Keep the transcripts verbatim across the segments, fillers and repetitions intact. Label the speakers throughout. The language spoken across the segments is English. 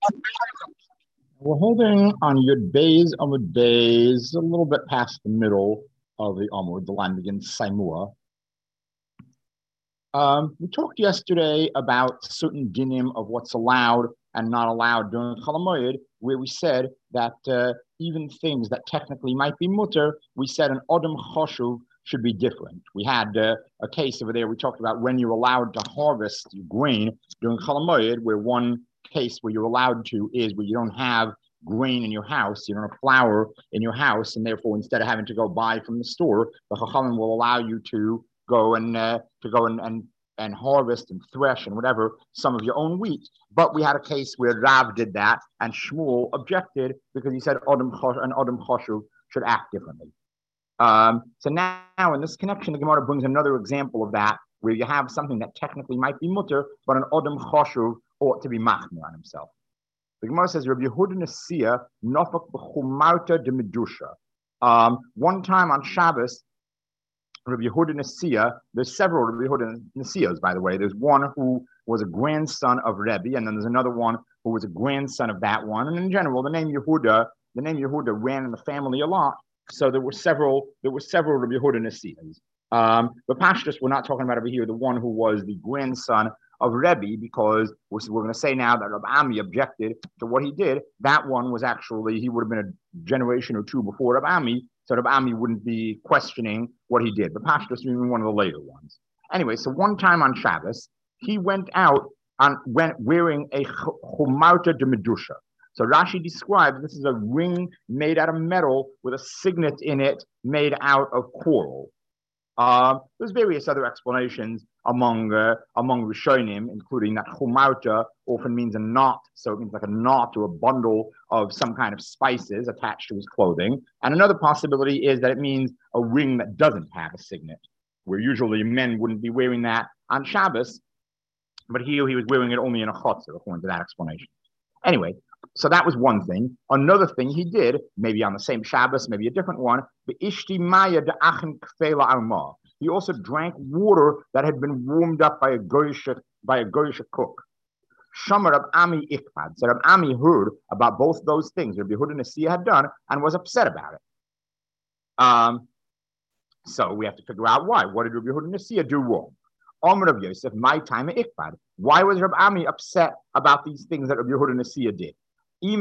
Speaker 1: We're holding on Yud Beis Amud Beis, a little bit past the middle of the Amud. The line begins Saimua. Um, we talked yesterday about certain dinim of what's allowed and not allowed during Chol Hamoed, where we said that uh, even things that technically might be mutter, we said an Odom Choshuv should be different. We had uh, a case over there, we talked about when you're allowed to harvest grain during Chol Hamoed, where one case where you're allowed to is where you don't have grain in your house, you don't have flour in your house, and therefore instead of having to go buy from the store, the Chachamim will allow you to go and uh, to go and, and and harvest and thresh and whatever some of your own wheat. But we had a case where Rav did that and Shmuel objected because he said Odom an Odom Choshuv should act differently. Um, so now, now in this connection, the Gemara brings another example of that, where you have something that technically might be mutter, but an Odom Choshuv ought to be machmir on himself. The Gemara says, Rabbi Yehuda Nesiya nofak b'chumarta de medusha. Um, one time on Shabbos, Rabbi Yehuda Nesiya, there's several Rabbi Yehuda Nesiyas, by the way. There's one who was a grandson of Rebbe, and then there's another one who was a grandson of that one. And in general, the name Yehuda, the name Yehuda ran in the family a lot. So there were several, there were several Rabbi Yehuda Nesiyas. Um, but Pashtus, we're not talking about over here the one who was the grandson of Rebbe, because we're, we're going to say now that Rabbi Ami objected to what he did. That one was actually, he would have been a generation or two before Rabbi Ami, so Rabbi Ami wouldn't be questioning what he did. But Pashtus even one of the later ones. Anyway, so one time on Shabbos, he went out on went wearing a chumarta de medusha. So Rashi describes this is a ring made out of metal with a signet in it made out of coral. Uh, there's various other explanations among uh, among Rishonim, including that chumarta often means a knot, so it means like a knot or a bundle of some kind of spices attached to his clothing. And another possibility is that it means a ring that doesn't have a signet, where usually men wouldn't be wearing that on Shabbos, but here he was wearing it only in a chotzer, according to that explanation. Anyway, so that was one thing. Another thing he did, maybe on the same Shabbos, maybe a different one, he also drank water that had been warmed up by a Goyish, by a Goyish cook. Shamar Rab Ami Ikpad. So Rab Ami heard about both those things Rabbi Yehuda Nesiya had done and was upset about it. Um, so we have to figure out why. What did Rabbi Yehuda Nesiya do wrong? Omer of Yosef, my time at Ikpad. Why was Rab Ami upset about these things that Rabbi Yehuda Nesiya did? Is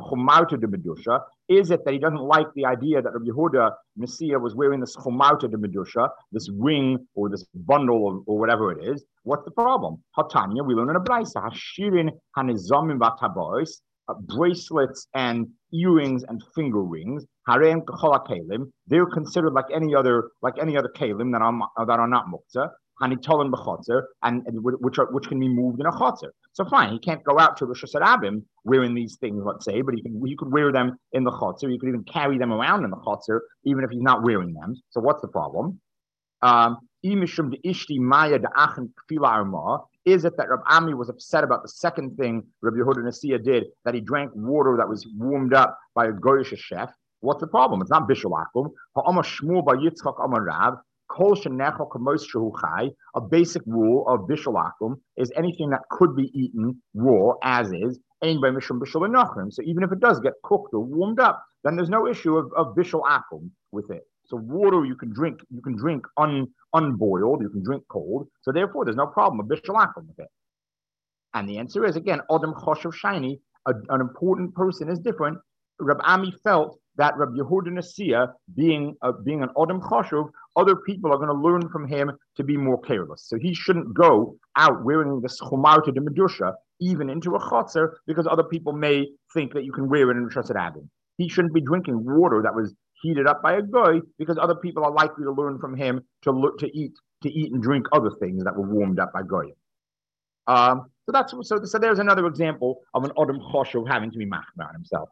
Speaker 1: it that he doesn't like the idea that Rabbi Yehuda Nesiya was wearing this chumarta de medusha, this ring or this bundle or, or whatever it is? What's the problem? Hatanya, we learn in a brayso, hashirin hanizamim v'tabois, bracelets and earrings and finger rings. Harem k'chol kalim. They're considered like any other like any other kalim that are that are not muktzah. Hanitolan b'chotzer, and, and which are which can be moved in a chotzer. So fine, he can't go out to Rosh Hashanah wearing these things, let's say, but he can he could wear them in the chotzer. He could even carry them around in the chotzer, even if he's not wearing them. So what's the problem? Um, is it that Rab Ami was upset about the second thing Rabbi Yehuda Nesiya did, that he drank water that was warmed up by a Goyish chef? What's the problem? It's not Bishul Akum. Ha'amar Shmuel by Yitzchak Amar Rav. A basic rule of bishul akum is anything that could be eaten raw as is. So even if it does get cooked or warmed up, then there's no issue of, of bishul akum with it. So water you can drink, you can drink un, unboiled, you can drink cold. So therefore, there's no problem of bishul akum with it. And the answer is again, Odom Choshev Shiny, an important person is different. Rab Ami felt that Rabbi Yehuda Nesiya, being uh, being an Odom Choshuv, other people are going to learn from him to be more careless. So he shouldn't go out wearing this chumarta de medusha even into a chotzer, because other people may think that you can wear it in Rosh Hashanah. He shouldn't be drinking water that was heated up by a goy, because other people are likely to learn from him to look to eat to eat and drink other things that were warmed up by goy. Um, so that's so. So there's another example of an Odom Choshuv having to be machmir on himself.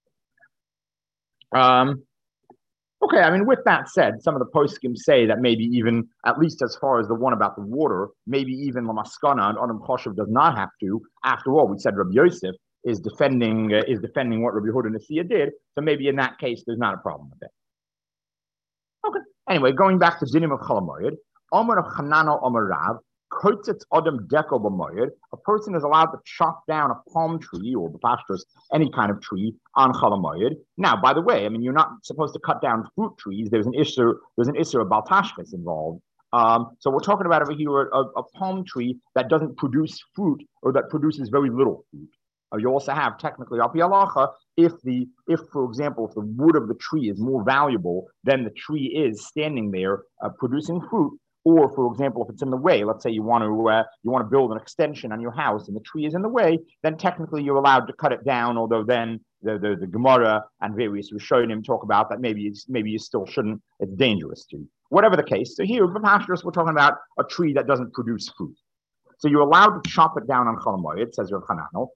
Speaker 1: Um, okay, I mean, with that said, some of the poskim say that maybe even, at least as far as the one about the water, maybe even Lamaskana and Odom Choshev does not have to. After all, we said Rabbi Yosef is defending uh, is defending what Rabbi Yehuda Nesiya did, so maybe in that case there's not a problem with it. Okay. Anyway, going back to Dinim of Chol Hamoed, Omer of Chanano Omer Rav, Kotzitz Adam Dekel B'Moed, a person is allowed to chop down a palm tree or b'pashtos, any kind of tree on Chalamoyed. Now, by the way, I mean, you're not supposed to cut down fruit trees. There's an issue, there's an issue of Baltashkas involved. Um, so we're talking about over here a, a palm tree that doesn't produce fruit or that produces very little fruit. Uh, you also have technically Al Pi Halacha, if the if for example if the wood of the tree is more valuable than the tree is standing there uh, producing fruit, or for example if it's in the way, let's say you want to uh, you want to build an extension on your house and the tree is in the way, then technically you're allowed to cut it down. Although then the the, the Gemara and various Rishonim talk about that maybe it's maybe you still shouldn't. It's dangerous to. Whatever the case. So here, we're talking about a tree that doesn't produce fruit. So you're allowed to chop it down on Chalamoyed, says Rav Hananel.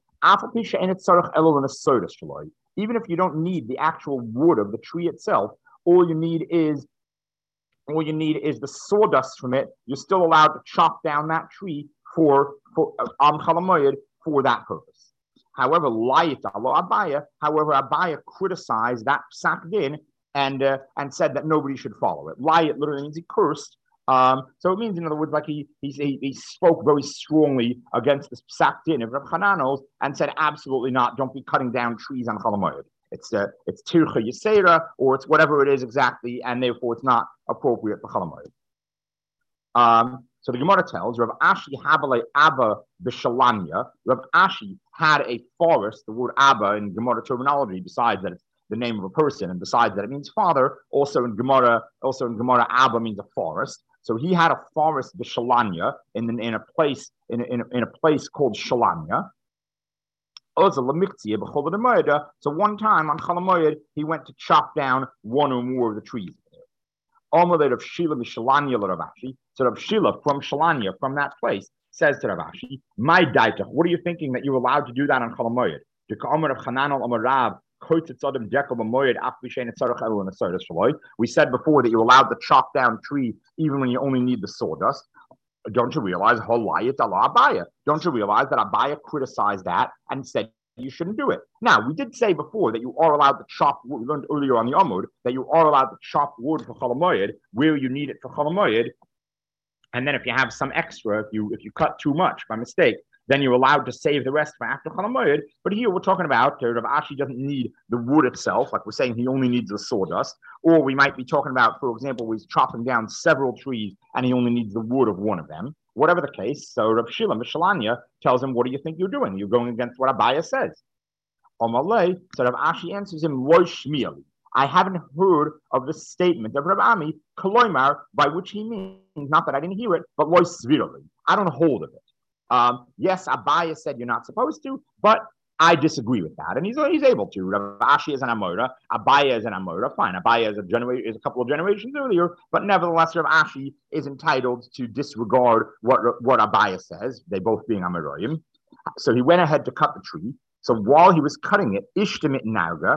Speaker 1: Even if you don't need the actual wood of the tree itself, all you need is all you need is the sawdust from it. You're still allowed to chop down that tree for for on uh, Chalamoyed for that purpose. However, Layit alo Abaya, however, Abaya criticized that psak din and uh, and said that nobody should follow it. Layit literally means he cursed. Um, so it means, in other words, like he he he spoke very strongly against this psak din of Reb Chananel's and said, absolutely not. Don't be cutting down trees on Chalamoyed. It's uh, it's tircha yisera, or it's whatever it is exactly, and therefore it's not appropriate for Chalamoyed. Um, so the Gemara tells Rav Ashi Habale Abba b'Shalanya. Rav Ashi had a forest. The word Abba in Gemara terminology, besides that it's the name of a person, and besides that it means father, also in Gemara, also in Gemara, Abba means a forest. So he had a forest, the Shalanya, in the, in a place in a, in a, in a place called Shalanya. So one time on Chalamoyed, he went to chop down one or more of the trees. Omelette of Shila Mishalanya Ravashi. So Rav Shila from Shalanya, from that place, says to Ravashi, my daita, what are you thinking that you're allowed to do that on Chalamoyed? We said before that you're allowed to chop down tree even when you only need the sawdust. Don't you realize? Don't you realize that Abaya criticized that and said you shouldn't do it? Now, we did say before that you are allowed to chop wood. We learned earlier on the Amud that you are allowed to chop wood for Chalamoyed where you need it for Chalamoyed. And then if you have some extra, if you if you cut too much by mistake, then you're allowed to save the rest for after Chalamoyed. But here we're talking about uh, Rav Ashi doesn't need the wood itself, like we're saying he only needs the sawdust. Or we might be talking about, for example, he's chopping down several trees and he only needs the wood of one of them. Whatever the case, so Rav Shila Mishalanya tells him, what do you think you're doing? You're going against what Abaya says. Omalei, so Rav Ashi answers him, Lo Shmieli. I haven't heard of the statement of Rav Ami, Koloimar, by which he means, not that I didn't hear it, but Lo Svirali. I don't hold of it. Um, yes, Abaya said you're not supposed to, but I disagree with that, and he's he's able to. Rav Ashi is an Amora, Abaya is an Amora. Fine, Abaya is a genera- is a couple of generations earlier, but nevertheless, Rav Ashi is entitled to disregard what what Abaya says. They both being Amoraim. So he went ahead to cut the tree. So while he was cutting it, Ishtamit Nauga,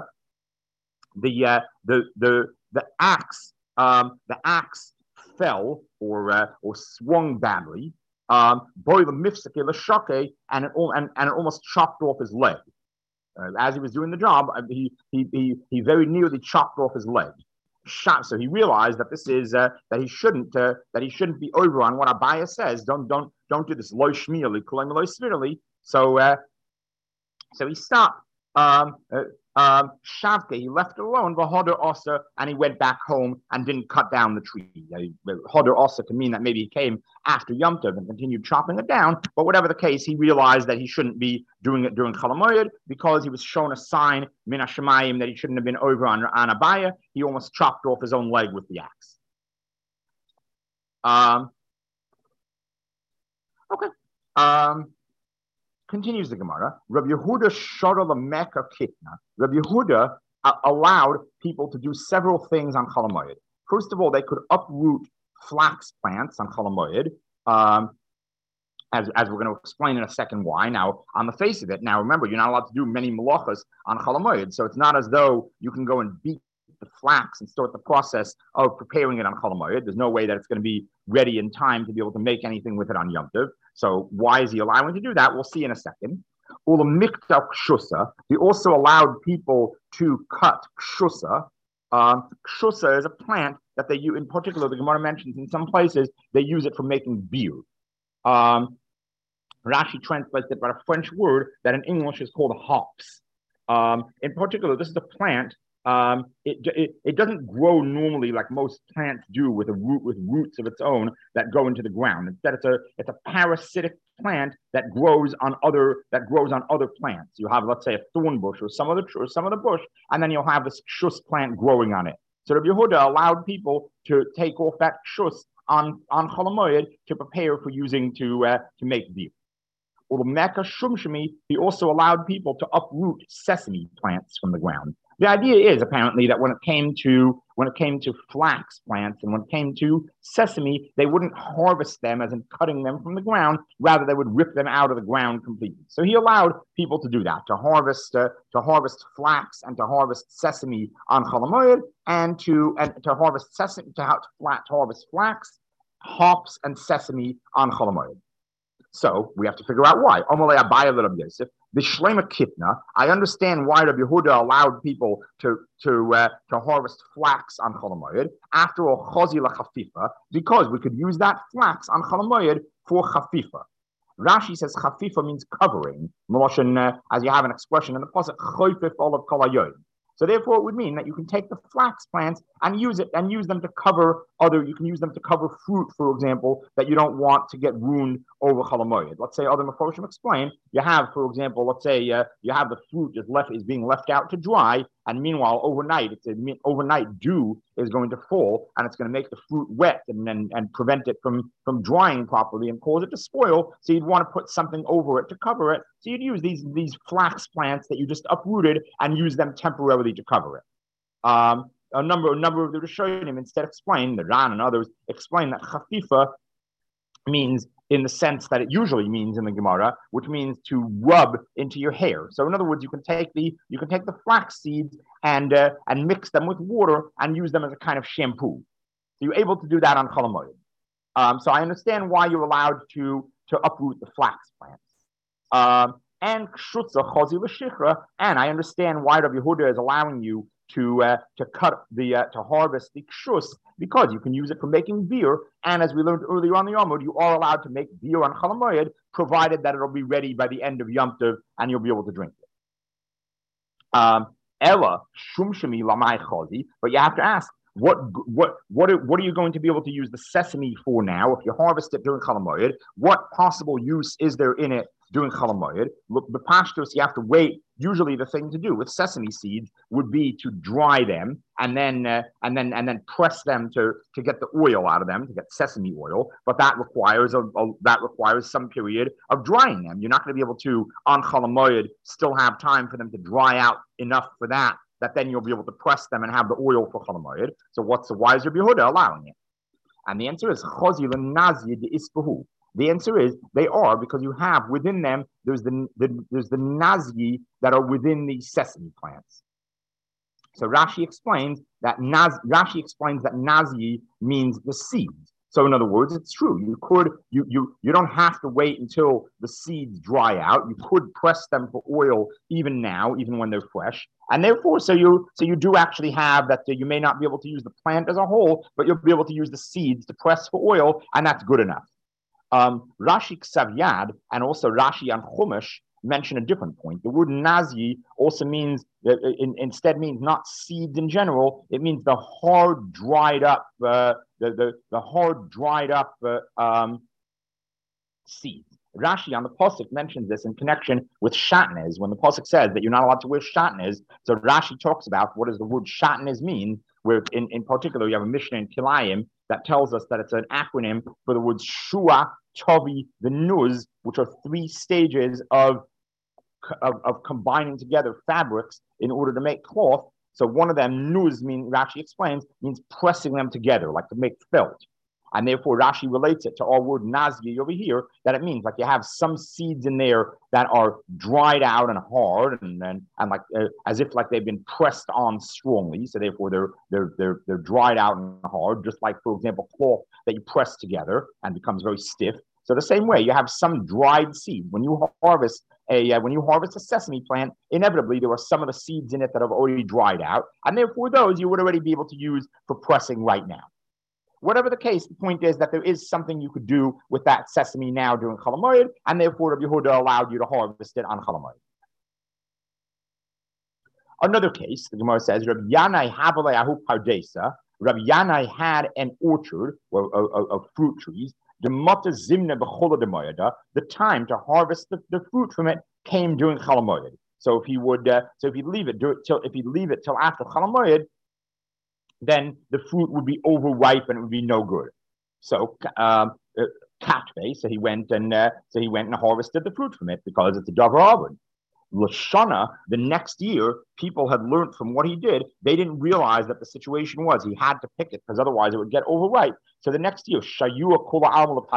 Speaker 1: the uh, the the the axe um, the axe fell or uh, or swung badly. Um, boy, the mifsake l'shake, and it and, and it almost chopped off his leg. Uh, as he was doing the job, he he he he very nearly chopped off his leg. Shot. So he realized that this is uh, that he shouldn't uh, that he shouldn't be over on what Abaya says. Don't don't don't do this. Lo shmieli, kolem lo svirali. So uh, so he stopped. Um, uh, um, Shavke, he left alone, Vahoder Osa, and he went back home and didn't cut down the tree. Hoder Osa can mean that maybe he came after Yom Tov and continued chopping it down, but whatever the case, he realized that he shouldn't be doing it during Chalamoyed because he was shown a sign, Min HaShemayim, that he shouldn't have been over on, on Abaya. He almost chopped off his own leg with the axe. Um, okay. Um, Continues the Gemara. Rabbi Yehuda shara lemeka kitna. Rabbi Yehuda uh, allowed people to do several things on Chalamoyed. First of all, they could uproot flax plants on Chalamoyed, um, as, as we're going to explain in a second why. Now, on the face of it, now remember, you're not allowed to do many malachas on Chalamoyed, so it's not as though you can go and beat the flax and start the process of preparing it on Chalamoyed. There's no way that it's going to be ready in time to be able to make anything with it on Yom Tov. So why is he allowing to do that? We'll see in a second. He also allowed people to cut kshusa. Um, kshusa is a plant that they use, in particular, the Gemara mentions in some places, they use it for making beer. Um, Rashi translates it by a French word that in English is called hops. Um, in particular, this is a plant. Um, it, it it doesn't grow normally like most plants do with a root with roots of its own that go into the ground. Instead, it's a it's a parasitic plant that grows on other that grows on other plants. You have, let's say, a thorn bush or some other or some other bush, and then you'll have this shus plant growing on it. So Rabbi Yehuda allowed people to take off that shus on on Chol Hamoed to prepare for using to uh, to make beer. Mecca Shumshimi, he also allowed people to uproot sesame plants from the ground. The idea is apparently that when it came to when it came to flax plants and when it came to sesame, they wouldn't harvest them as in cutting them from the ground. Rather, they would rip them out of the ground completely. So he allowed people to do that, to harvest uh, to harvest flax and to harvest sesame on Chol Hamoed, and to and to harvest sesame to, to, to harvest flax, hops, and sesame on Chol Hamoed. So we have to figure out why. Amalei Abaye Rabbi Yosef, the Shlema Kitna. I understand why Rabbi Yehuda allowed people to to uh, to harvest flax on Chol Hamoed. After all, Chazi lachafifa, because we could use that flax on Chol Hamoed for chafifa. Rashi says chafifa means covering. Uh, as you have an expression in the pasuk, choifif olav kol hayoyim. So therefore, it would mean that you can take the flax plants and use it and use them to cover other. You can use them to cover fruit, for example, that you don't want to get ruined over Chol Hamoed. Let's say other Meforshim explain. You have, for example, let's say uh, you have the fruit is left is being left out to dry, and meanwhile overnight, it's a, overnight dew is going to fall, and it's going to make the fruit wet and, and and prevent it from from drying properly and cause it to spoil. So you'd want to put something over it to cover it. So you'd use these these flax plants that you just uprooted and use them temporarily to cover it. Um, a number a number of the Rishonim instead explain, the Ran and others explain that chafifa means in the sense that it usually means in the Gemara, which means to rub into your hair. So in other words, you can take the you can take the flax seeds and uh, and mix them with water and use them as a kind of shampoo. So you're able to do that on Chol Hamoed. Um, so I understand why you're allowed to to uproot the flax plants. Um, and kshutza chazi l'shichra, and I understand why Rabbi Yehuda is allowing you to uh, to cut the uh, to harvest the kshus, because you can use it for making beer, and as we learned earlier on the Yom Tov, you are allowed to make beer on Chol Hamoed, provided that it'll be ready by the end of Yom Tov and you'll be able to drink it. Um, Ella shumshami lamai chazi, but you have to ask, what what what are, what are you going to be able to use the sesame for now? If you harvest it during Chol Hamoed, what possible use is there in it during Chol Hamoed? Look, the pashtos, you have to wait. Usually, the thing to do with sesame seeds would be to dry them and then uh, and then and then press them to to get the oil out of them, to get sesame oil. But that requires a, a that requires some period of drying them. You're not going to be able to on Chol Hamoed still have time for them to dry out enough for that. That then you'll be able to press them and have the oil for Chol Hamoed. So what's the wise Rabbi Yehuda allowing it? And the answer is Chazi l'nazi de'ispahu. The answer is they are, because you have within them, there's the, the there's the nazi that are within the sesame plants. So Rashi explains that naz, Rashi explains that nazi means the seeds. So in other words, it's true. You could you you you don't have to wait until the seeds dry out. You could press them for oil even now, even when they're fresh. And therefore, so you so you do actually have that. You may not be able to use the plant as a whole, but you'll be able to use the seeds to press for oil, and that's good enough. Um, Rashi Ksav Yad and also Rashi on Chumash mention a different point. The word nazi also means, uh, in, instead means not seeds in general. It means the hard, dried up, uh, the, the the hard, dried up uh, um, seeds. Rashi on the pasuk mentions this in connection with shatnez. When the pasuk says that you're not allowed to wear shatnez, so Rashi talks about what does the word shatnez mean. Where in, in particular you have a Mishnah in Kilayim that tells us that it's an acronym for the words Shua, Tovi, the Nuz, which are three stages of, of, of combining together fabrics in order to make cloth. So one of them, Nuz, mean Rashi explains, means pressing them together, like to make felt. And therefore Rashi relates it to our word Nazgi over here, that it means like you have some seeds in there that are dried out and hard and and, and like uh, as if like they've been pressed on strongly. So therefore they're they're they're they're dried out and hard, just like, for example, cloth that you press together and becomes very stiff. So the same way, you have some dried seed. When you harvest a uh, when you harvest a sesame plant, inevitably there are some of the seeds in it that have already dried out, and therefore those you would already be able to use for pressing right now. Whatever the case, the point is that there is something you could do with that sesame now during Chol Hamoed, and therefore Rabbi Yehuda allowed you to harvest it on Chol Hamoed. Another case, the Gemara says, Rabbi Yanai Havalei Ahu Pardesa. Rabbi Yanai had an orchard of, of, of fruit trees. The Mata Zimna B'chola Demoyada. The time to harvest the, the fruit from it came during Chol Hamoed. So if he would, uh, so if you leave it till if you leave it till after Chol Hamoed, then the fruit would be overripe and it would be no good. So, um, uh, Katve, so he went and uh, so he went and harvested the fruit from it because it's a davar avon. Lashana, the next year, people had learned from what he did. They didn't realize that the situation was he had to pick it because otherwise it would get overripe. So the next year, Shayua Kola Alma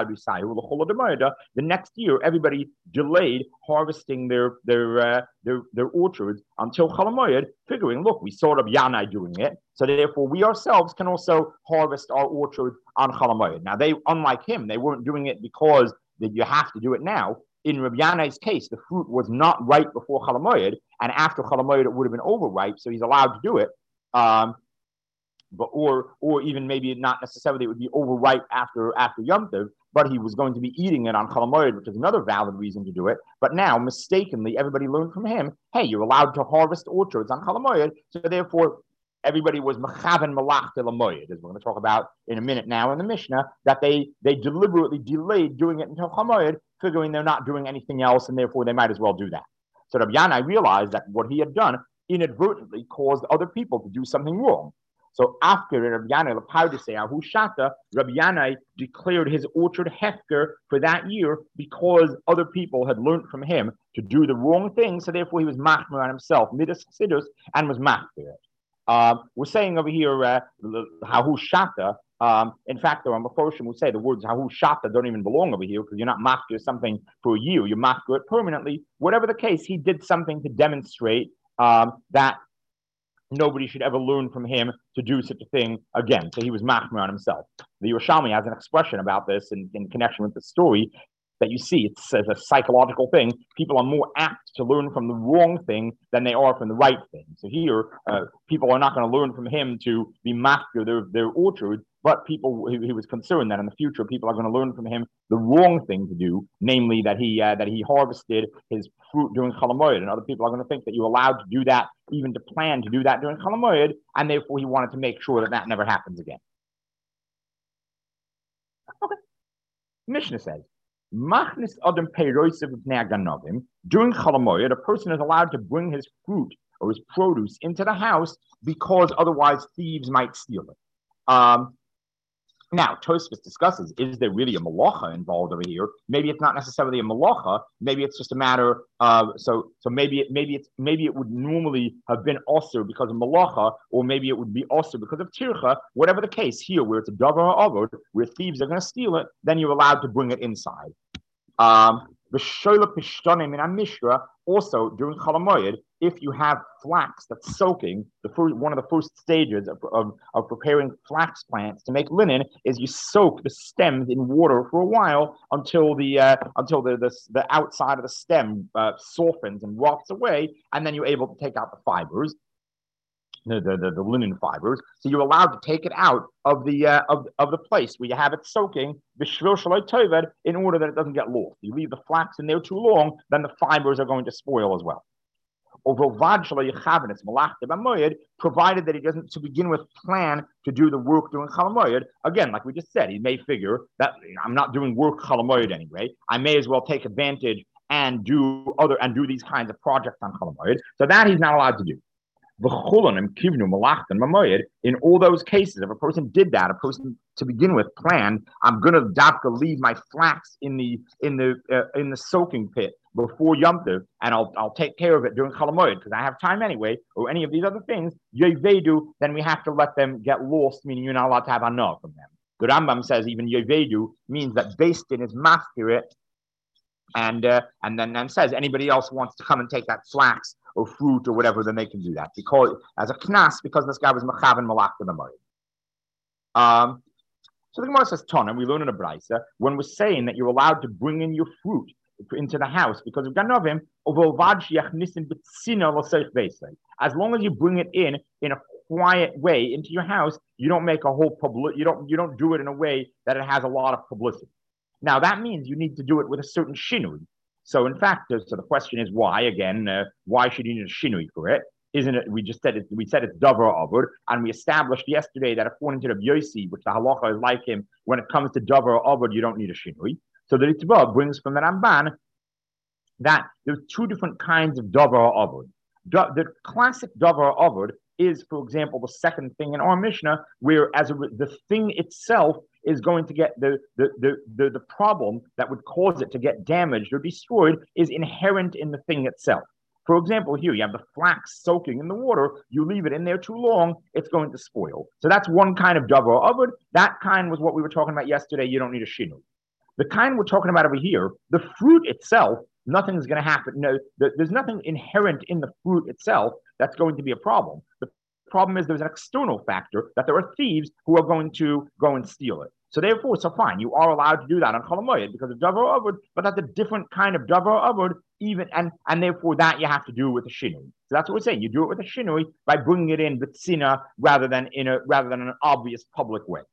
Speaker 1: the next year, everybody delayed harvesting their their uh, their their orchards until Chol Hamoed, figuring, look, we saw Rabbi Yanai doing it, so therefore we ourselves can also harvest our orchards on Chol Hamoed. Now they, unlike him, they weren't doing it because that you have to do it now. In Rabbi Yanai's case, the fruit was not ripe before Chol Hamoed, and after Chol Hamoed it would have been overripe, so he's allowed to do it. Um, but or or even maybe not necessarily it would be overripe after after Yom Tov, but he was going to be eating it on Chol Hamoed, which is another valid reason to do it. But now, mistakenly, everybody learned from him, hey, you're allowed to harvest orchards on Chol Hamoed, so therefore everybody was mechaven malach to lamoyed, as we're going to talk about in a minute now in the Mishnah, that they they deliberately delayed doing it until Hamoed, figuring they're not doing anything else, and therefore they might as well do that. So Rabbi Yanai realized that what he had done inadvertently caused other people to do something wrong. So after Rabbi Yanai Lepardisei Ahu Shata, Rabbi Yanai declared his orchard hefker for that year because other people had learned from him to do the wrong thing, so therefore he was machmer on himself, midas chassidus, and was machmer it. Um, we're saying over here, uh, Hahu Shata. Um, in fact, the Ramaphoshim will say the words Hahu Shata don't even belong over here because you're not mafkir something for a year, you're mafkir it permanently. Whatever the case, he did something to demonstrate um, that nobody should ever learn from him to do such a thing again. So he was machmer on himself. The Yerushalmi has an expression about this in, in connection with the story that you see. It's, it's a psychological thing. People are more apt to learn from the wrong thing than they are from the right thing. So here, uh, people are not going to learn from him to be master their, their orchard, but people, he, he was concerned that in the future, people are going to learn from him the wrong thing to do, namely that he uh, that he harvested his fruit during Chol Hamoed, and other people are going to think that you're allowed to do that, even to plan to do that during Chol Hamoed, and therefore he wanted to make sure that that never happens again. Okay. Mishnah says, Machnis Adam Peiroisiv Ganovim. During Chol Hamoed, a person is allowed to bring his fruit or his produce into the house because otherwise thieves might steal it. Um, now, Tosfos discusses, is there really a malacha involved over here? Maybe it's not necessarily a malacha. Maybe it's just a matter of, so so maybe it, maybe it's maybe it would normally have been also because of malacha, or maybe it would be also because of tircha. Whatever the case, here where it's a davar avod, where thieves are going to steal it, then you're allowed to bring it inside. Um, the shola pishtanim in our Mishra, also during Chol Hamoed, if you have flax that's soaking, the first, one of the first stages of, of, of preparing flax plants to make linen is you soak the stems in water for a while until the uh, until the, the the outside of the stem uh, softens and rots away, and then you're able to take out the fibers. The, the, the, the linen fibers, so you're allowed to take it out of the uh, of, of the place where you have it soaking in order that it doesn't get lost. You leave the flax in there too long, then the fibers are going to spoil as well. Provided that he doesn't, to begin with, plan to do the work during Chol Hamoed. Again, like we just said, he may figure that I'm not doing work Chol Hamoed anyway. I may as well take advantage and do other and do these kinds of projects on Chol Hamoed. So that he's not allowed to do. In all those cases, if a person did that, a person to begin with planned, I'm going to dafka leave my flax in the in the uh, in the soaking pit before Yom Tov, and I'll I'll take care of it during Chol Hamoed because I have time anyway, or any of these other things. Yevedu, then we have to let them get lost, meaning you're not allowed to have enough from them. The Rambam says even Yevedu means that based in his maskir and uh, and then and says anybody else wants to come and take that flax or fruit or whatever, then they can do that because as a knas, because this guy was mechaven malach to the moed. Um, so the Gemara says, Tana, we learn in a brisa when we're saying that you're allowed to bring in your fruit into the house because of ganovim, as long as you bring it in in a quiet way into your house, you don't make a whole public, you don't, you don't do it in a way that it has a lot of publicity. Now that means you need to do it with a certain shinui. So in fact, so the question is why, again, uh, why should you need a shinui for it? Isn't it, we just said it, we said it's davar avud, and we established yesterday that according to the Yossi, which the halacha is like him, when it comes to davar avud, you don't need a shinui. So the Ritva brings from the Ramban that there's two different kinds of davar avud. The classic davar avud is, for example, the second thing in our Mishnah, where as a, the thing itself is going to get the, the, the, the, the problem that would cause it to get damaged or destroyed is inherent in the thing itself. For example, here you have the flax soaking in the water. You leave it in there too long, it's going to spoil. So that's one kind of davar avud. That kind was what we were talking about yesterday. You don't need a shinu. The kind we're talking about over here, the fruit itself, nothing's going to happen. No, there's nothing inherent in the fruit itself that's going to be a problem. The problem is there's an external factor that there are thieves who are going to go and steal it. So therefore, so fine, you are allowed to do that on Chol Hamoed because of davar avud, but that's a different kind of davar avud, even and and therefore that you have to do with a shinui. So that's what we're saying. You do it with a shinui by bringing it in b'tzina rather than in a rather than an obvious public way.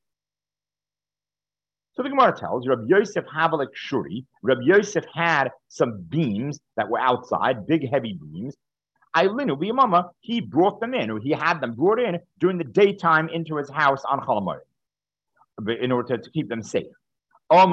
Speaker 1: So the Gemara tells Rabbi Yosef Havalik Shuri. Rabbi Yosef had some beams that were outside, big heavy beams. Ailinu b'yamama, he brought them in, or he had them brought in during the daytime into his house on Chol Hamoed, in order to, to keep them safe. What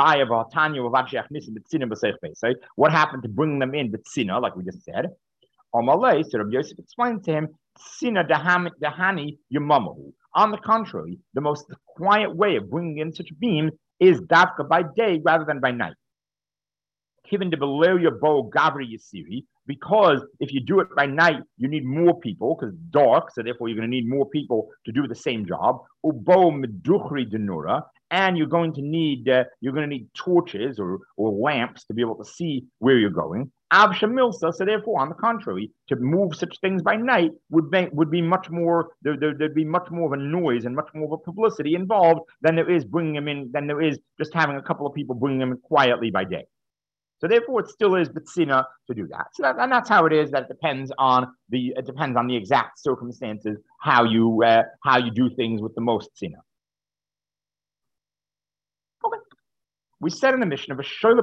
Speaker 1: happened to bring them in b'tzina, like we just said? So Rabbi Yosef explained to him, dahani yamamahu. On the contrary, the most quiet way of bringing in such a beam is dafka by day rather than by night. Because if you do it by night, you need more people because it's dark, so therefore you're going to need more people to do the same job. And you're going to need uh, you're going to need torches or, or lamps to be able to see where you're going. So therefore, on the contrary, to move such things by night would make would be much more there, there, there'd be much more of a noise and much more of a publicity involved than there is bringing them in than there is just having a couple of people bringing them in quietly by day. So therefore, it still is b'tzina to do that. So that, and that's how it is. That it depends on the it depends on the exact circumstances how you uh, how you do things with the most tzina. Okay, we said in the Mishnah,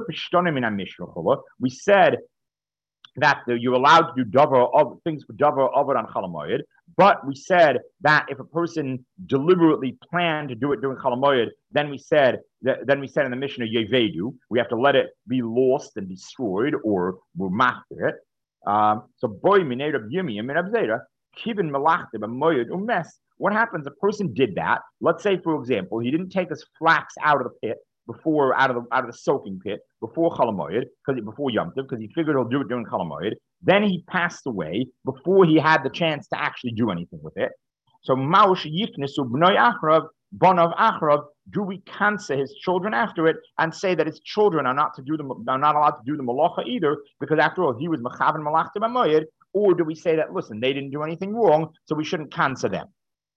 Speaker 1: we said that you're allowed to do davar of things for davar avod on Chol Hamoed, but we said that if a person deliberately planned to do it during Chol Hamoed, then we said that, then we said in the Mishnah yevedu, we have to let it be lost and destroyed, or we're machter it. Um, so boy minei Rab Yirmiyah min Rab Zera kivin malachte b'moed umes. What happens? A person did that. Let's say, for example, he didn't take his flax out of the pit before out of the out of the soaking pit before Chol Hamoed, because before Yom Tov, because he figured he'll do it during Chol Hamoed. Then he passed away before he had the chance to actually do anything with it. So Maush Yiknesu Bnoi Achrav, Bonav Achrav, do we cancel his children after it and say that his children are not to do the are not allowed to do the malacha either, because after all he was Mechavan Malach B'Moed, or do we say that listen, they didn't do anything wrong, so we shouldn't cancel them?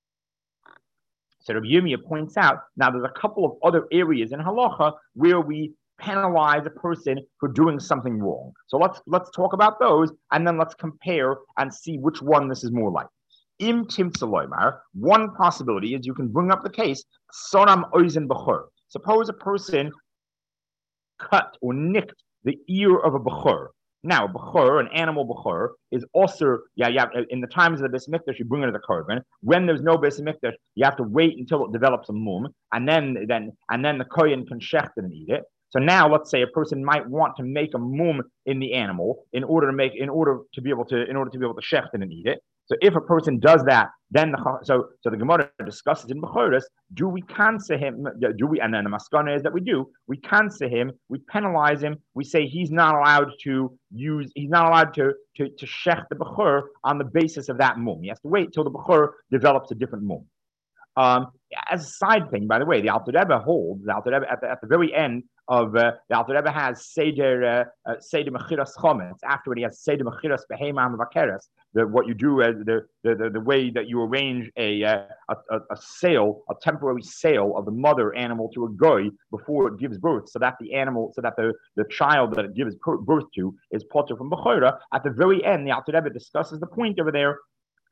Speaker 1: So Rabbi Yirmiyah points out, now there's a couple of other areas in halacha where we penalize a person for doing something wrong. So let's let's talk about those, and then let's compare and see which one this is more like. Im timtzaloymar, one possibility is you can bring up the case, sonam oizen b'chor. Suppose a person cut or nicked the ear of a b'chor. Now, b'chor, an animal b'chor, is also, yeah, yeah, in the times of the Beis Mikdash, you bring it to the korban. When there's no Beis Mikdash, you have to wait until it develops a mum, and then, then, and then the kohen can shecht it and eat it. So now, let's say a person might want to make a mum in the animal in order to make, in order to be able to, in order to be able to shecht it and eat it. So if a person does that, then the so so the Gemara discusses in Bechoros, do we cancel him? Do we? And then the maskana is that we do. We cancel him. We penalize him. We say he's not allowed to use. He's not allowed to to to shech the bechor on the basis of that mum. He has to wait till the bechor develops a different mum. Um, as a side thing, by the way, the Alter Rebbe holds the Alter Rebbe at the, at the very end of uh, the Alter Rebbe has Seder uh, uh, Seder Mechiras Chometz. Afterward, he has Seder Mechiras Behema Mavakeres. The what you do as the, the the the way that you arrange a, uh, a a a sale, a temporary sale of the mother animal to a goy before it gives birth, so that the animal, so that the, the child that it gives birth to is potter from Bechora. At the very end, the Alter Rebbe discusses the point over there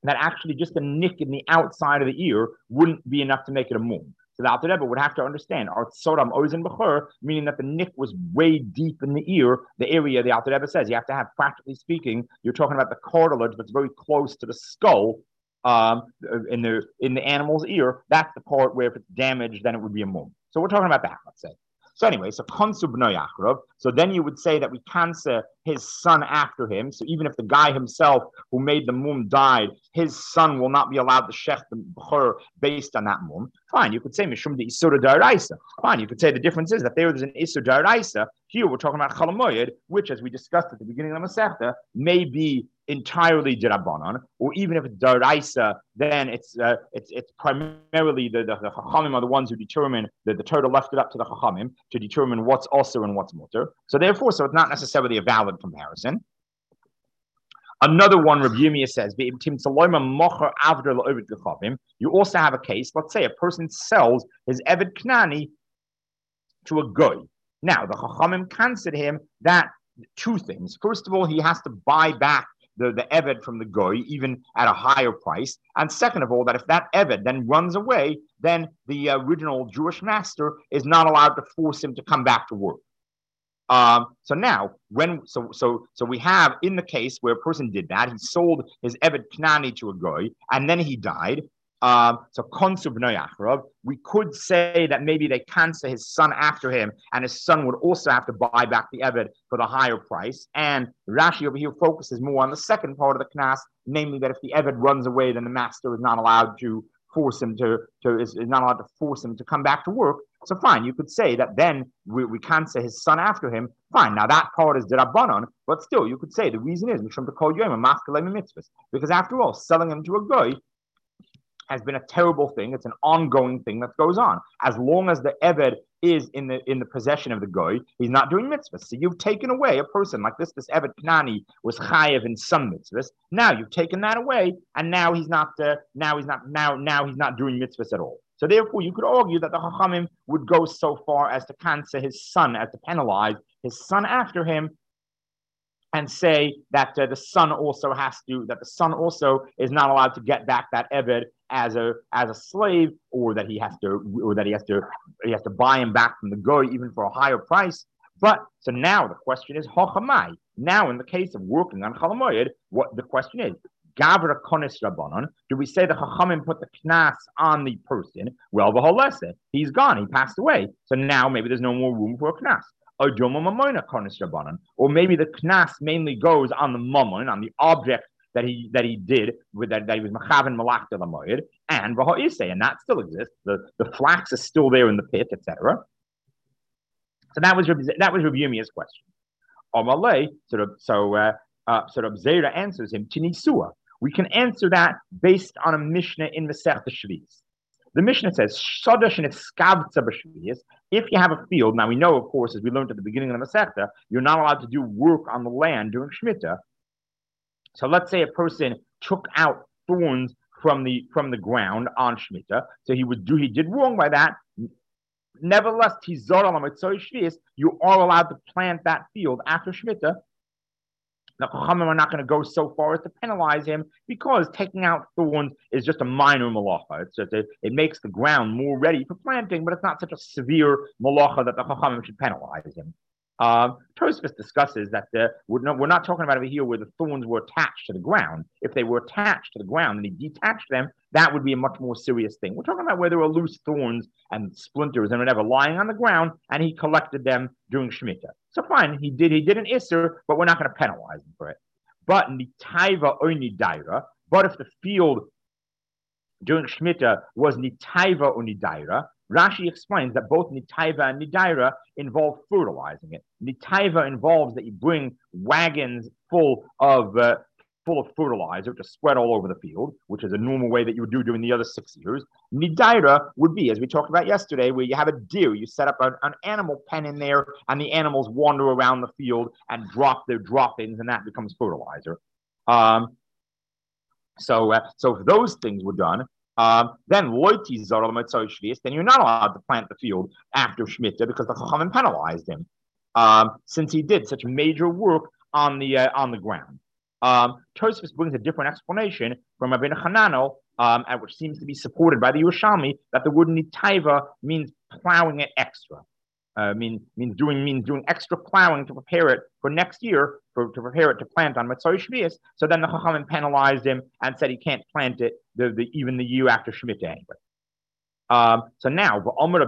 Speaker 1: that actually just a nick in the outside of the ear wouldn't be enough to make it a mum. So the Alter Rebbe would have to understand, Artsoram Ozen Bechur, meaning that the nick was way deep in the ear, the area the Alter Rebbe says you have to have, practically speaking, you're talking about the cartilage that's very close to the skull um, in the in the animal's ear. That's the part where if it's damaged, then it would be a mum. So we're talking about that, let's say. So anyway, so Konsub Noyachrov. So then you would say that we cancel his son after him. So even if the guy himself who made the mum died, his son will not be allowed to shech the b'chur based on that mum. Fine, you could say Mishum de Isur Daraisa. Fine, you could say the difference is that there is an Isur Daraisa. Here we're talking about Chalamoyed, which, as we discussed at the beginning of the Masechta, may be entirely Dirabanan, or even if it's Daraisa, then it's uh, it's it's primarily the, the, the Chachamim are the ones who determine, that the Torah left it up to the Chachamim to determine what's also and what's mutter. So therefore, so it's not necessarily a valid comparison. Another one, Rabbi Yirmiyah says, you also have a case, let's say a person sells his Eved Knani to a goy. Now, the Chachamim consider him that two things. First of all, he has to buy back the, the Eved from the goy, even at a higher price. And second of all, that if that Eved then runs away, then the original Jewish master is not allowed to force him to come back to work. Um, so now, when so so so we have in the case where a person did that, he sold his Eved Knani to a goy, and then he died. Um, so Konsub Noyachrov, we could say that maybe they cancel his son after him, and his son would also have to buy back the Eved for the higher price. And Rashi over here focuses more on the second part of the Knas, namely that if the Eved runs away, then the master is not allowed to force him to, to is, is not allowed to force him to come back to work. So fine, you could say that then we, we cancel his son after him. Fine, now that part is Dirabanan, but still you could say the reason is because after all, selling him to a goy has been a terrible thing. It's an ongoing thing that goes on. As long as the Eved is in the in the possession of the goy, he's not doing mitzvahs. So you've taken away a person like this. This Eved Knani was chayev in some mitzvahs. Now you've taken that away, and now he's not. Uh, now he's not. Now now he's not doing mitzvahs at all. So therefore, you could argue that the Chachamim would go so far as to cancel his son, as to penalize his son after him, and say that uh, the son also has to, that the son also is not allowed to get back that Eved as a as a slave, or that he has to, or that he has to, he has to buy him back from the goy even for a higher price. But so now the question is Hochamai. Now in the case of working on Chalamoyed, what the question is? Gavra konis rabbanon. Do we say the Chachamim put the knas on the person? Well, the holese, he's gone, he passed away. So now maybe there's no more room for a knas. Or maybe the knas mainly goes on the mammon, on the object that he that he did with that, that he was machaven malachta lamoyed, and v'ha'isei, and that still exists. The the flax is still there in the pit, et cetera. So that was that was Rabbi Yirmiyah's question. Amalei, sort of so uh, uh, sort of Zera answers him tinisua. We can answer that based on a Mishnah in Masechta Shvius. The Mishnah says, if you have a field, now we know, of course, as we learned at the beginning of the Masechta, you're not allowed to do work on the land during Shemitah. So let's say a person took out thorns from the from the ground on Shemitah, so he would do he did wrong by that. Nevertheless, you are allowed to plant that field after Shemitah. The Chachamim are not going to go so far as to penalize him, because taking out thorns is just a minor malacha. It's just a, it makes the ground more ready for planting, but it's not such a severe malacha that the Chachamim should penalize him. Uh, Tosfos discusses that the, we're, not, we're not talking about over here where the thorns were attached to the ground. If they were attached to the ground and he detached them, that would be a much more serious thing. We're talking about where there were loose thorns and splinters and whatever lying on the ground, and he collected them during Shemitah. So fine, he did he did an Isser, but we're not going to penalize him for it. But Nitaiva or Nidaira, but if the field during Shemitah was Nitaiva or Nidaira, Rashi explains that both Nitaiva and Nidaira involve fertilizing it. Nitaiva involves that you bring wagons full of uh, full of fertilizer to spread all over the field, which is a normal way that you would do during the other six years. Nidaira would be, as we talked about yesterday, where you have a deer, you set up an, an animal pen in there, and the animals wander around the field and drop their droppings, and that becomes fertilizer. Um, so, uh, so if those things were done, Um, then loiti zaral mitzvah shvius, then you're not allowed to plant the field after Shemitah because the Chachamim penalized him, um, since he did such major work on the uh, on the ground. Um, Tosfos brings a different explanation from Rabbeinu Hananel, um, and which seems to be supported by the Yerushalmi, that the word nitaiva means plowing it extra. Uh, mean, means doing means doing extra plowing to prepare it for next year, for, to prepare it to plant on Matzoi Shvius. So then the Chachamim penalized him and said he can't plant it the, the even the year after Shemitah anyway. Um, so now,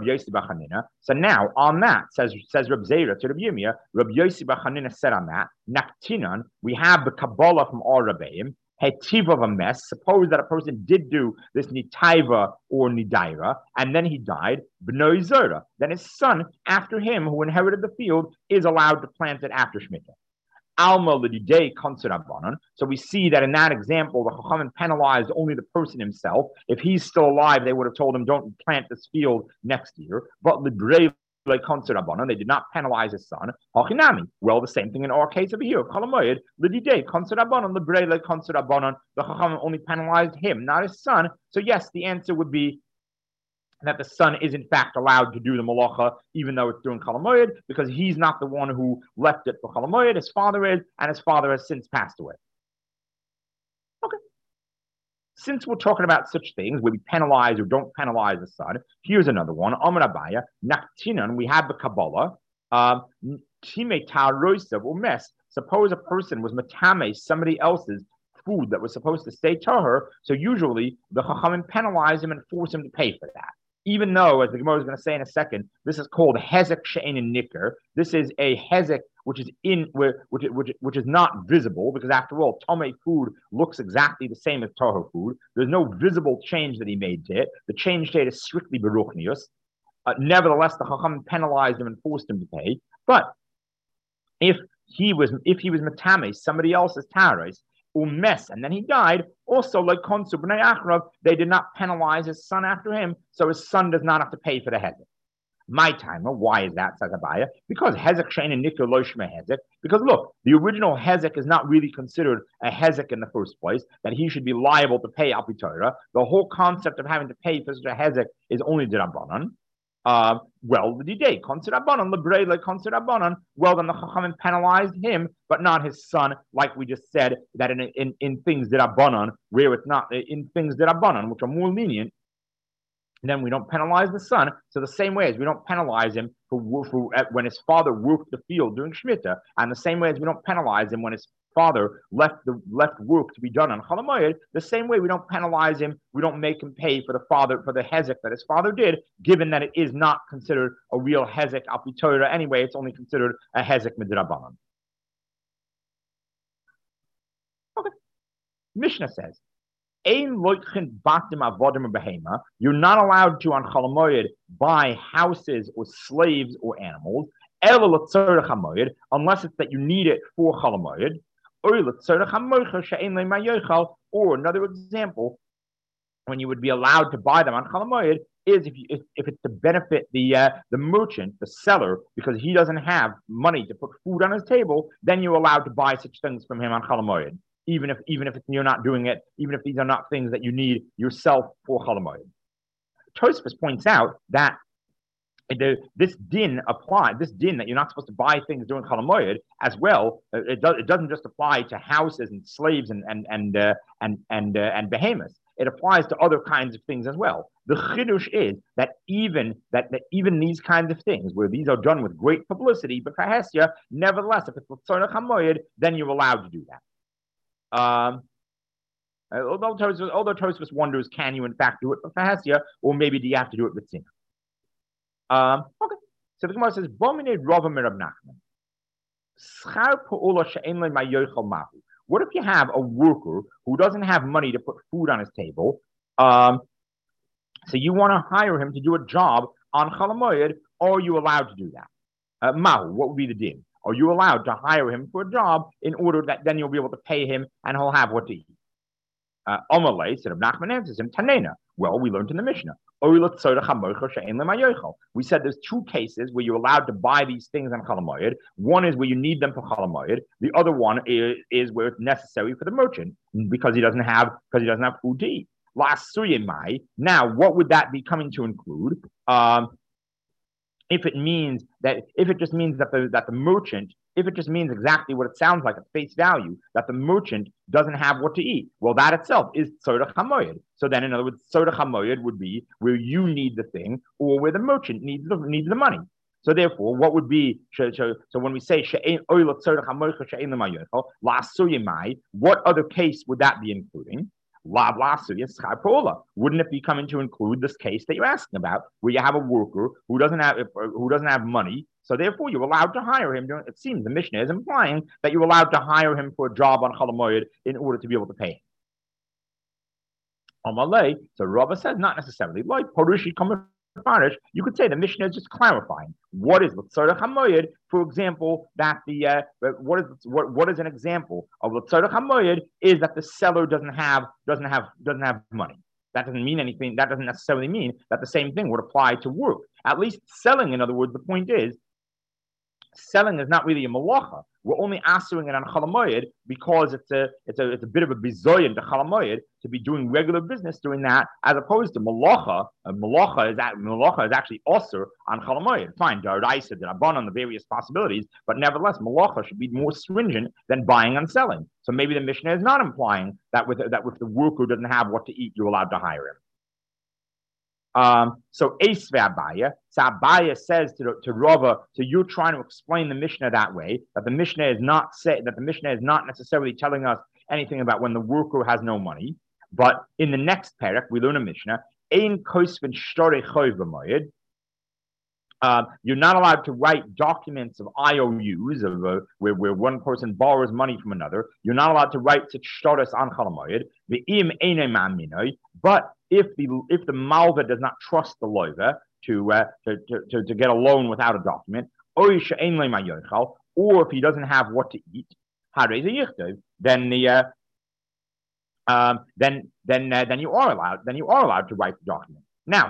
Speaker 1: so now on that says says Reb Zera to Reb Yirmiyah, Reb Yossi B'Chanina said on that, Naktinon, we have the Kabbalah from all Rebbeim, Hetiv of a mess. Suppose that a person did do this nitaiva or nidaira, and then he died, b'noi zera. Then his son, after him, who inherited the field, is allowed to plant it after Shemitah. Alma l'didei konser. So we see that in that example, the Chachamim penalized only the person himself. If he's still alive, they would have told him, don't plant this field next year. But l'brei like they did not penalize his son. Hachinami. Well, the same thing in our case over here. Chalamoyed, l'didei konser l'brei like konser. The Chachamim only penalized him, not his son. So yes, the answer would be that the son is in fact allowed to do the malacha, even though it's during Chalamoyed, because he's not the one who left it for Chalamoyed. His father is, and his father has since passed away. Okay. Since we're talking about such things where we penalize or don't penalize the son, here's another one. Amar Abaya, Naktinan, we have the Kabbalah. Time ta'roisav or mess. Suppose a person was matame, somebody else's food that was supposed to stay tahor, so usually the Chachamim penalize him and force him to pay for that. Even though, as the Gemara is going to say in a second, this is called hezek she'ein nicker. This is a hezek which is in which, which which is not visible, because after all, tomei food looks exactly the same as tahor food. There's no visible change that he made to it. The change to it is strictly beruchnius. Uh, nevertheless, the Chacham penalized him and forced him to pay. But if he was if he was matame, somebody else's tares, umes, and then he died, also like Konsu b'nei Achrav, they did not penalize his son after him, so his son does not have to pay for the hezek. My timer, why is that, says Abaya? Because hezek shein and nikkur lo shmei hezek. Because look, the original hezek is not really considered a hezek in the first place, that he should be liable to pay al pi Torah. The whole concept of having to pay for such a hezek is only d'Rabbanan. Uh, well, the day konser lebrei like konser. Well, then the Chachamim penalized him, but not his son, like we just said that in in, in things d'Rabbanan, where it's not in things d'Rabbanan, which are more lenient, then we don't penalize the son. So the same way as we don't penalize him for, for when his father worked the field during Shemitah, and the same way as we don't penalize him when his father left the left work to be done on Chalamoyed, the same way we don't penalize him, we don't make him pay for the father for the hezek that his father did, given that it is not considered a real hezek al pi Torah anyway. It's only considered a hezek midrabanan. Okay, Mishnah says, you're not allowed to on Chalamoyed buy houses or slaves or animals, unless it's that you need it for Chalamoyed. Or another example, when you would be allowed to buy them on Chalamoyed, is if, you, if if it's to benefit the uh, the merchant, the seller, because he doesn't have money to put food on his table, then you're allowed to buy such things from him on Chalamoyed. Even if even if you're not doing it, even if these are not things that you need yourself for Chalamoyed. Tosfos points out that the, this din apply, this din that you're not supposed to buy things during Chalamoyed as well. It, does, it doesn't just apply to houses and slaves and and and uh, and and uh, and behemoths. It applies to other kinds of things as well. The chidush is that even that, that even these kinds of things, where these are done with great publicity, but kahesya, nevertheless, if it's l'tzorech hamoyed, then you're allowed to do that. Um, although Tosfos, although Tosfos wonders, can you in fact do it for Fahasya, or maybe do you have to do it with Sinah? Um, okay, so the Gemara says, "Bomine Rava Mirab Nachman, schar pa'ula she'en le mayochel mahu." What if you have a worker who doesn't have money to put food on his table? Um, so you want to hire him to do a job on Chalamoyed, or are you allowed to do that? Uh, mahu, what would be the din? Are you allowed to hire him for a job in order that then you'll be able to pay him and he'll have what to eat? Omalei, said Nachman answers him, Tanena. Well, we learned in the Mishnah. We said there's two cases where you're allowed to buy these things on Chalamoyed. One is where you need them for Chalamoyed. The other one is, is where it's necessary for the merchant because he doesn't have because he doesn't have food to eat. Now, what would that be coming to include? Um, If it means that, if it just means that the that the merchant If it just means exactly what it sounds like at face value, that the merchant doesn't have what to eat, well, that itself is tzorech hamoyed. So then, in other words, tzorech hamoyed would be where you need the thing or where the merchant needs the, needs the money. So therefore, what would be so, so, so when we say what other case would that be including? Wouldn't it be coming to include this case that you're asking about, where you have a worker who doesn't have who doesn't have money, so therefore you're allowed to hire him? It seems the Mishnah is implying that you're allowed to hire him for a job on Chol Hamoed in order to be able to pay him. Amalei, so Rava says not necessarily. Like Parushi Kamefarish, you could say the Mishnah is just clarifying what is L'tzorech Hamoyed. For example, that the uh, what is what what is an example of L'tzorech Hamoyed is that the seller doesn't have doesn't have doesn't have money. That doesn't mean anything. That doesn't necessarily mean that the same thing would apply to work. At least selling, in other words, the point is, selling is not really a malacha. We're only answering it on Chol Hamoed because it's a it's a it's a bit of a bizoyin to Chol Hamoed to be doing regular business doing that, as opposed to malacha. A malacha is that malacha is actually also on Chol Hamoed. Fine, Daraisa, the Rabban on the various possibilities, but nevertheless, malacha should be more stringent than buying and selling. So maybe the Mishnah is not implying that with that if the worker doesn't have what to eat, you're allowed to hire him. Um, so Esve Abaya, so Abaya says to, to Rava, so you're trying to explain the Mishnah that way, that the Mishnah is not say, that the Mishnah is not necessarily telling us anything about when the worker has no money. But in the next parak, we learn a Mishnah, Ein Kosvin Shtore Choy V'Moyed. Uh, you're not allowed to write documents of I O Us, of uh, where, where one person borrows money from another. You're not allowed to write such shtoros on Chol Hamoed. But if the if the malva does not trust the loiva to, uh, to, to, to to get a loan without a document, or if he doesn't have what to eat, then the uh, um, then then uh, then you are allowed then you are allowed to write the document. Now,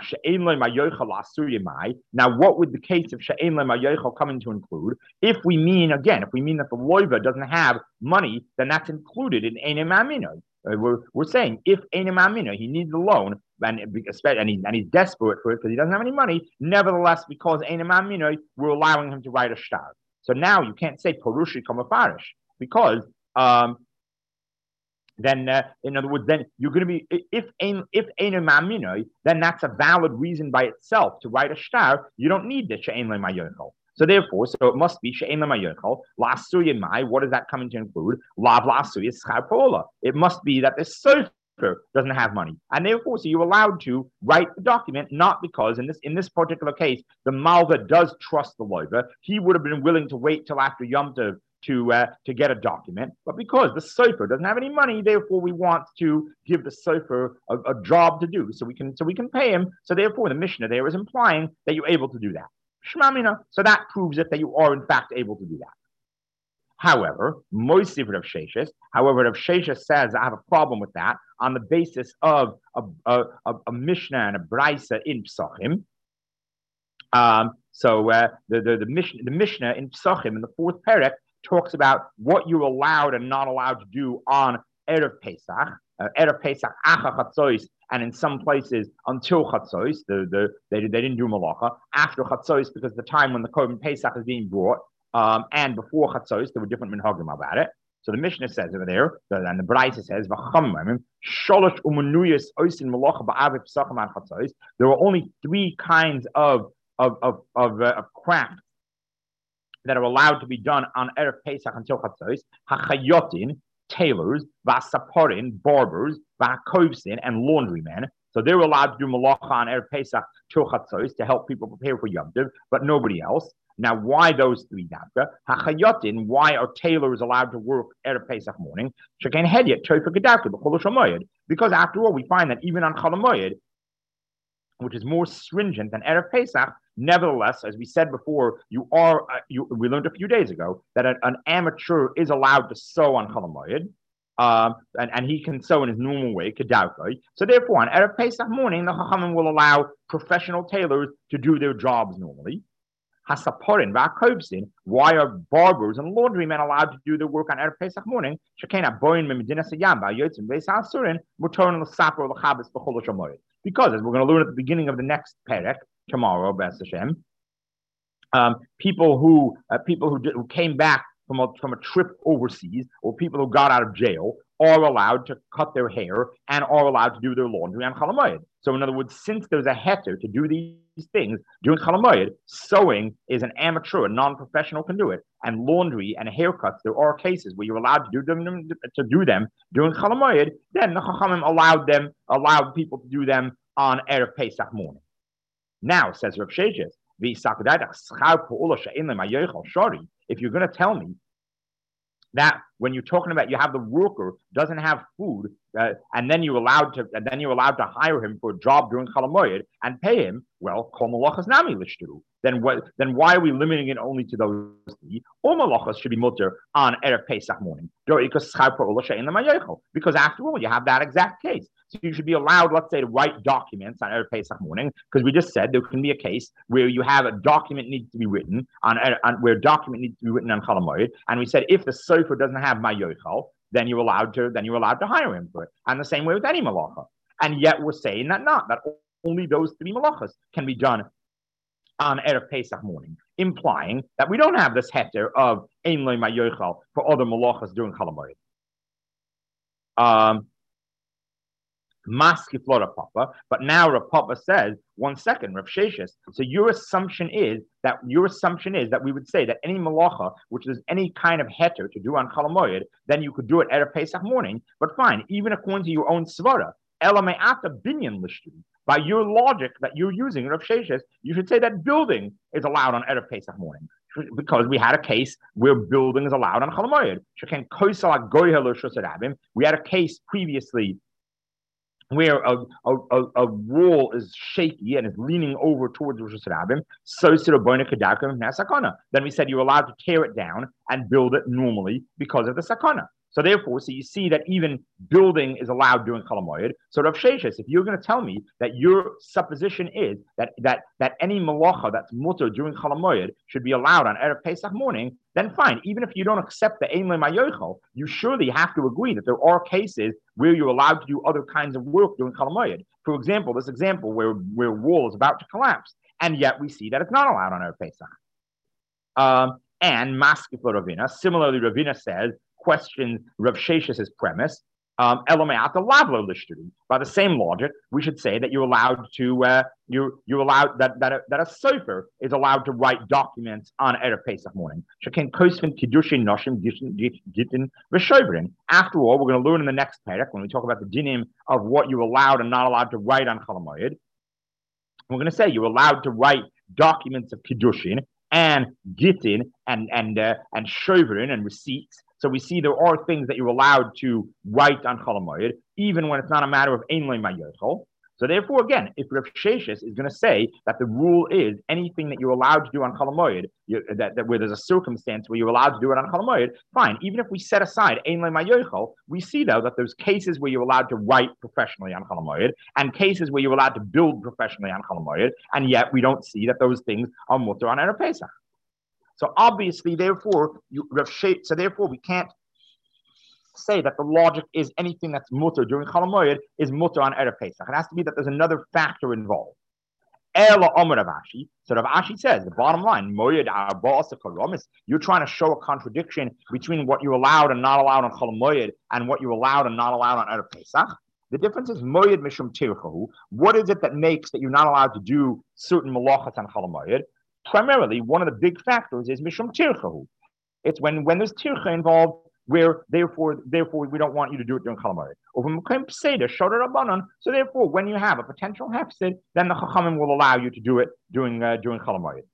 Speaker 1: now, what would the case of she'ein le'mayochel come in to include? If we mean, again, if we mean that the loiva doesn't have money, then that's included in einem amino. Uh, we're, we're saying if einem amino, he needs a loan, and, and, he, and he's desperate for it because he doesn't have any money, nevertheless, because einem amino, we're allowing him to write a shtar. So now you can't say porushi kamafarish, because um, then, uh, in other words, then you're going to be, if if ein ma'amino, then that's a valid reason by itself to write a shtar. You don't need the she'ein le'mayochel. So therefore, so it must be she'ein le'mayochel. La'asuya mai. What is that coming to include? Lav la'asuya schar pola. It must be that the sofer doesn't have money, and therefore, so you're allowed to write the document, not because in this in this particular case, the malva does trust the loiva. He would have been willing to wait till after Yom Tov to uh, to get a document, but because the sofer doesn't have any money, therefore we want to give the sofer a, a job to do, so we can so we can pay him. So therefore, the Mishnah there is implying that you're able to do that. Shmamina. So that proves it that you are in fact able to do that. However, Moisiv Rav Sheshes, however, Rav Sheshes says I have a problem with that on the basis of a a, a, a Mishnah and a Braisa in Psachim. Um, so uh, the the the Mishnah the Mishnah in Psachim in the fourth parak talks about what you're allowed and not allowed to do on Erev Pesach, uh, Erev Pesach, Acha Chatzos, and in some places until Chatzos, the, the, they, they didn't do Malacha, after Chatzos, because the time when the Korban Pesach is being brought, um, and before Chatzos, there were different minhagim about it. So the Mishnah says over there, and the Braisa says, Sholosh umanuyas oisin Malacha ba'av Pesachim ad Chatzos. There are only three kinds of, of, of, of, uh, of craft that are allowed to be done on Erev Pesach until Chatzos: hachayotin, tailors, vasaporin, barbers, vakovsin, and laundrymen. So they're allowed to do malacha on Erev Pesach till Chatzos to help people prepare for Yom Tov, but nobody else. Now, why those three dafka? Hachayotin, why are tailors allowed to work Erev Pesach morning? Shekain hedyet toifa gedavka b'chol shamoyed. Because after all, we find that even on Chol Hamoed, which is more stringent than Erev Pesach, nevertheless, as we said before, you are uh, you, we learned a few days ago that an, an amateur is allowed to sew on Chol Hamoed, um, and, and he can sew in his normal way, kedavkoi. So therefore, on Erev Pesach morning, the Chachamim will allow professional tailors to do their jobs normally. Hasaporin, va'kovsin, why are barbers and laundrymen allowed to do their work on Erev Pesach morning? Shekena boin memedina sayam ba'yotzim ve'sasurin mutorin l'saper l'chabes b'chol shamoyed. Because, as we're going to learn at the beginning of the next perek tomorrow, B'ez Hashem, um, people who uh, people who, did, who came back from a, from a trip overseas, or people who got out of jail, are allowed to cut their hair and are allowed to do their laundry on Chol Hamoed. So in other words, since there's a heter to do these things during Chol Hamoed, sewing is an amateur, a non-professional can do it, and laundry and haircuts, there are cases where you're allowed to do them to do them during Chol Hamoed. Then the Chachamim allowed them, allowed people to do them on Erev Pesach morning. Now, says Rav Sheshes, if you're going to tell me that when you're talking about you have the worker doesn't have food, uh, and then you're allowed to, and then you're allowed to hire him for a job during Chol Hamoed and pay him, well, kol malachas nami lishturu. Then what? Then why are we limiting it only to those three? All malachas should be mutter on Erev Pesach morning, because after all, you have that exact case. So you should be allowed, let's say, to write documents on Erev Pesach morning, because we just said there can be a case where you have a document needs to be written on, on where a document needs to be written on Chol Hamoed, and we said if the sofer doesn't have mayochal, then you're allowed to then you're allowed to hire him for it. And the same way with any malacha. And yet we're saying that not that only those three malachas can be done on Erev Pesach morning, implying that we don't have this heter of ein lo mayochal for other malachas during Chol Hamoed. Um. Maski Flora Papa, but now Rav Papa says, one second, Rav Sheshes. So your assumption is that your assumption is that we would say that any malacha, which is any kind of heter to do on Chol Hamoed, then you could do it at a Pesach morning. But fine, even according to your own svara, elameata binyan lishtu. By your logic that you're using, Rav Sheshes, you should say that building is allowed on Erev Pesach morning, because we had a case where building is allowed on Chol Hamoed. We had a case previously where a, a, a, a wall is shaky and is leaning over towards Rosh Hashanah, so then we said you're allowed to tear it down and build it normally because of the sakana. So therefore, so you see that even building is allowed during Chol Hamoed. So Rav Sheshes, if you're going to tell me that your supposition is that that that any malacha that's mutter during Chol Hamoed should be allowed on Erev Pesach morning, then fine. Even if you don't accept the Ein Le Mayochel, you surely have to agree that there are cases where you're allowed to do other kinds of work during Chol Hamoed. For example, this example where where wall is about to collapse, and yet we see that it's not allowed on Erev Pesach. Um, and Maskif Ravina, similarly, Ravina says, questions Rav Sheshes' premise. Um, by the same logic, we should say that you're allowed to uh, you you're allowed that that a, that a sofer is allowed to write documents on Erev Pesach morning. After all, we're going to learn in the next parak when we talk about the dinim of what you're allowed and not allowed to write on Chol Hamoed. We're going to say you're allowed to write documents of kiddushin and gittin and and uh, and shoverin and receipts. So we see there are things that you're allowed to write on Chol Hamoed, even when it's not a matter of ein lo mayochel. So therefore, again, if Rav Sheshes is going to say that the rule is anything that you're allowed to do on Chol Hamoed, that, that where there's a circumstance where you're allowed to do it on Chol Hamoed, fine. Even if we set aside ein lo mayochel, we see though that there's cases where you're allowed to write professionally on Chol Hamoed and cases where you're allowed to build professionally on Chol Hamoed, and yet we don't see that those things are mutter on Erev Pesach. So obviously, therefore, you, Rav Sheshes, so therefore we can't say that the logic is anything that's mutter during Chol Hamoed is mutter on Erev Pesach. It has to be that there's another factor involved. Ela Omer Rav Ashi. So Rav Ashi says, the bottom line, Moed Arba'asa Karomis, you're trying to show a contradiction between what you're allowed and not allowed on Chol Hamoed and what you're allowed and not allowed on Erev Pesach. The difference is Moed Mishum Tirchahu. What is it that makes that you're not allowed to do certain malachas on Chol Hamoed? Primarily, one of the big factors is Mishum Tirchahu. It's when, when there's Tircha involved, where therefore therefore we don't want you to do it during Chol Hamoed. So therefore, when you have a potential hefsid, then the Chachamim will allow you to do it during uh, during Chol Hamoed.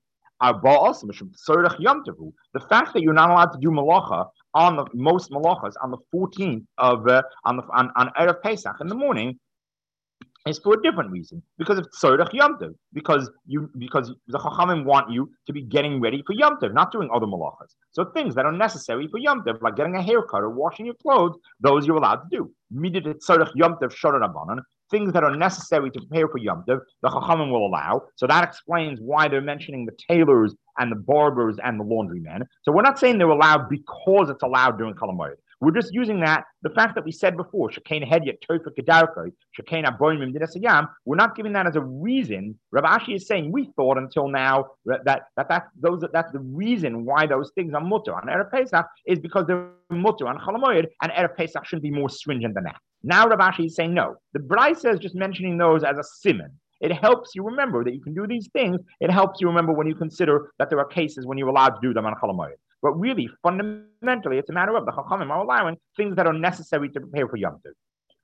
Speaker 1: The fact that you're not allowed to do malacha on the most malachas on the fourteenth of uh, on the on, on Erev Pesach in the morning is for a different reason, because of Tzorech Yom Tov, because you because the Chachamim want you to be getting ready for Yom Tov, not doing other malachas. So things that are necessary for Yom Tov, like getting a haircut or washing your clothes, those you're allowed to do. Midit Tzorech Yom Tov Shor Rabbanan, things that are necessary to prepare for Yom Tov, the Chachamim will allow. So that explains why they're mentioning the tailors and the barbers and the laundrymen. So we're not saying they're allowed because it's allowed during Chol Hamoed. We're just using that, the fact that we said before, Shekain Hedyet Tofa Kedarko, Shekain Aboimim Dinasayam, we're not giving that as a reason. Rav Ashi is saying we thought until now that that, that, that those that's the reason why those things are mutter on Erev Pesach is because they're mutter on Chol Hamoed, and Erev Pesach should be more stringent than that. Now Rav Ashi is saying no. The Brisa is just mentioning those as a simon. It helps you remember that you can do these things. It helps you remember when you consider that there are cases when you're allowed to do them on Chol Hamoed. But really, fundamentally, it's a matter of the Chachamim are allowing things that are necessary to prepare for Yom Tov.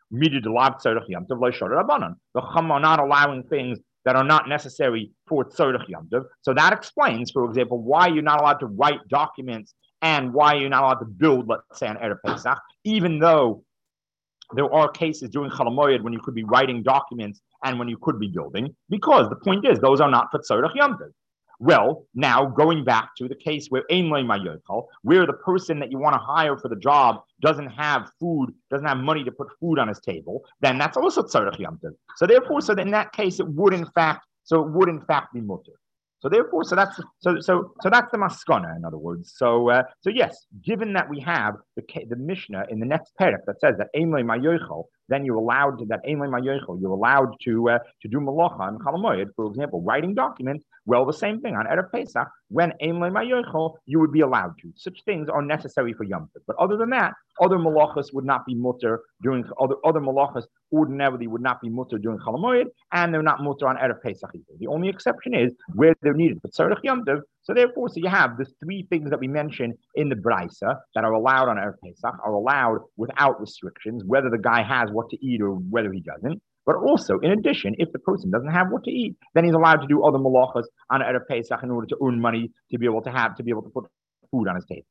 Speaker 1: The Chachamim are not allowing things that are not necessary for Tzorech Yom Tov. So that explains, for example, why you're not allowed to write documents and why you're not allowed to build, let's say, on Erev Pesach, even though there are cases during Chol Hamoed when you could be writing documents and when you could be building, because the point is, those are not for Tzorech Yom Tov. Well, now going back to the case where Ein Lo Mayochel, where the person that you want to hire for the job doesn't have food, doesn't have money to put food on his table, then that's also Tzorech Yom Tov. So therefore, so in that case, it would in fact, so it would in fact be mutter. So therefore, so that's so so so that's the maskana, in other words. So uh, so yes, given that we have the the Mishnah in the next parak that says that Ein Lo Mayochel, then you're allowed to that Ein Lo Mayochel, you're allowed to uh, to do malacha and Chol Hamoed, for example, writing documents. Well, the same thing on Erev Pesach, when Ein Lo Mayochel, you would be allowed to. Such things are necessary for Yom Tov. But other than that, other malachas would not be mutter during other other malachas ordinarily would not be mutter during Chol Hamoed, and they're not mutter on Erev Pesach either. The only exception is where they're needed for Tzorech Yom Tov. So therefore, so you have the three things that we mentioned in the Brisa that are allowed on Erev Pesach are allowed without restrictions, whether the guy has what to eat or whether he doesn't. But also, in addition, if the person doesn't have what to eat, then he's allowed to do other malachas on Erev Pesach in order to earn money to be able to have to be able to put food on his table.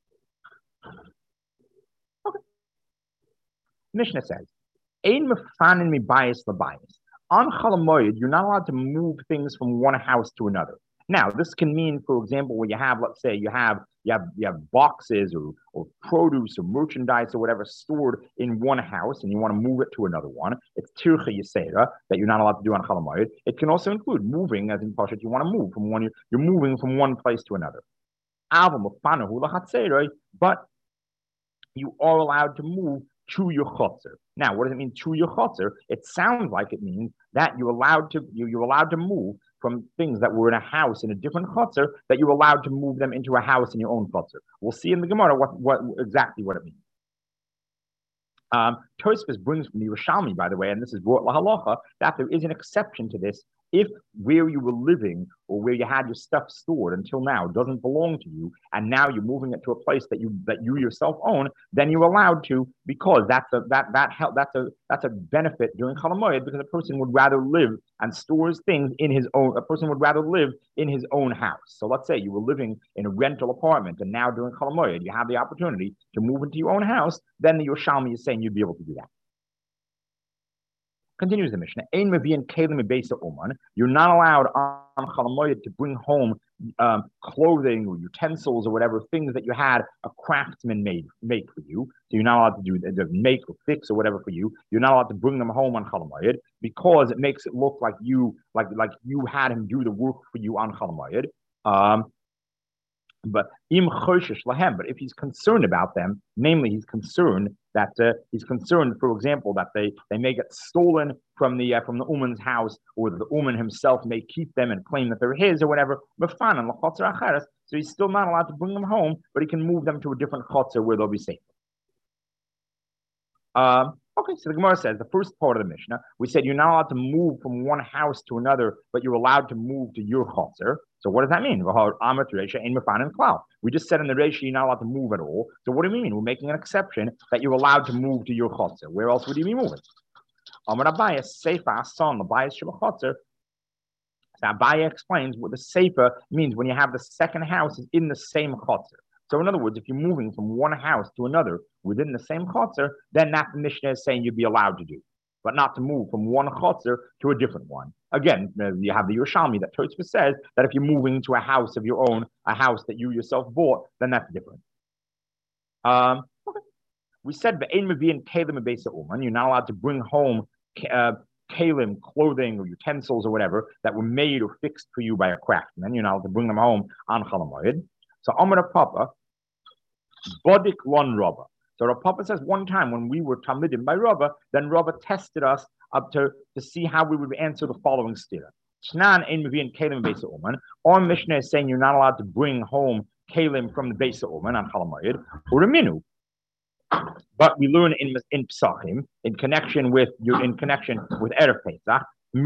Speaker 1: Okay. Mishnah says, "Ein mefanin mi bias labayis." On Chol Hamoed, you're not allowed to move things from one house to another. Now, this can mean, for example, when you have, let's say, you have you have you have boxes or or produce or merchandise or whatever stored in one house, and you want to move it to another one. It's tircha yisera that you're not allowed to do on Chol Hamoed. It can also include moving, as in Pashat, you want to move from one. You're, you're moving from one place to another. But you are allowed to move to your chotzer. Now, what does it mean to your chotzer? It sounds like it means that you're allowed to you, you're allowed to move from things that were in a house in a different chotzer, that you're allowed to move them into a house in your own chotzer. We'll see in the Gemara what, what exactly what it means. Um, Tosfos brings from the Yerushalmi, by the way, and this is brought lahalacha, that there is an exception to this. If where you were living or where you had your stuff stored until now doesn't belong to you, and now you're moving it to a place that you that you yourself own, then you're allowed to, because that's a that that help that's a that's a benefit during Chol Hamoed, because a person would rather live and stores things in his own. A person would rather live in his own house. So let's say you were living in a rental apartment, and now during Chol Hamoed you have the opportunity to move into your own house. Then the Yerushalmi is saying you'd be able to do that. Continues the Mishnah. You're not allowed on Chol Hamoed to bring home um, clothing or utensils or whatever, things that you had a craftsman made make for you. So you're not allowed to do to make or fix or whatever for you. You're not allowed to bring them home on Chol Hamoed because it makes it look like you like like you had him do the work for you on Chol Hamoed. Um, But im choshesh lahem. But if he's concerned about them, namely, he's concerned that uh, he's concerned, for example, that they, they may get stolen from the uh, from the uman's house, or that the uman himself may keep them and claim that they're his or whatever. So he's still not allowed to bring them home, but he can move them to a different chotzer where they'll be safe. Um, Okay, so the Gemara says, the first part of the Mishnah, we said you're not allowed to move from one house to another, but you're allowed to move to your chotzer. So what does that mean? We just said in the Reisha you're not allowed to move at all. So what do you mean? We're making an exception that you're allowed to move to your chotzer. Where else would you be moving? Amar Abaye, Seifa, son, Abaye Sheba chotzer. So Abaye explains what the Seifa means when you have the second house is in the same chotzer. So in other words, if you're moving from one house to another within the same chotzer, then that Mishnah is saying you'd be allowed to do, but not to move from one chotzer to a different one. Again, you have the Yerushalmi that Tosfos says that if you're moving to a house of your own, a house that you yourself bought, then that's different. Um, okay. We said ve'ein mevi'in kelim beis ha'uman. You're not allowed to bring home uh, kalim, clothing or utensils or whatever that were made or fixed for you by a craftsman. You're not allowed to bring them home on Chol Hamoed. So Amar Papa, Bodik Lon Rabba. So Rav Papa says one time when we were Talmidim by Rava, then Rava tested us up to, to see how we would answer the following stira. Shnan ein mevi'in kelim beis ha'uman. Our Mishnah is saying you're not allowed to bring home kelim from the beis ha'uman on Chol Hamoed or a minu. But we learn in in Psachim in connection with you in connection with Erev Pesach.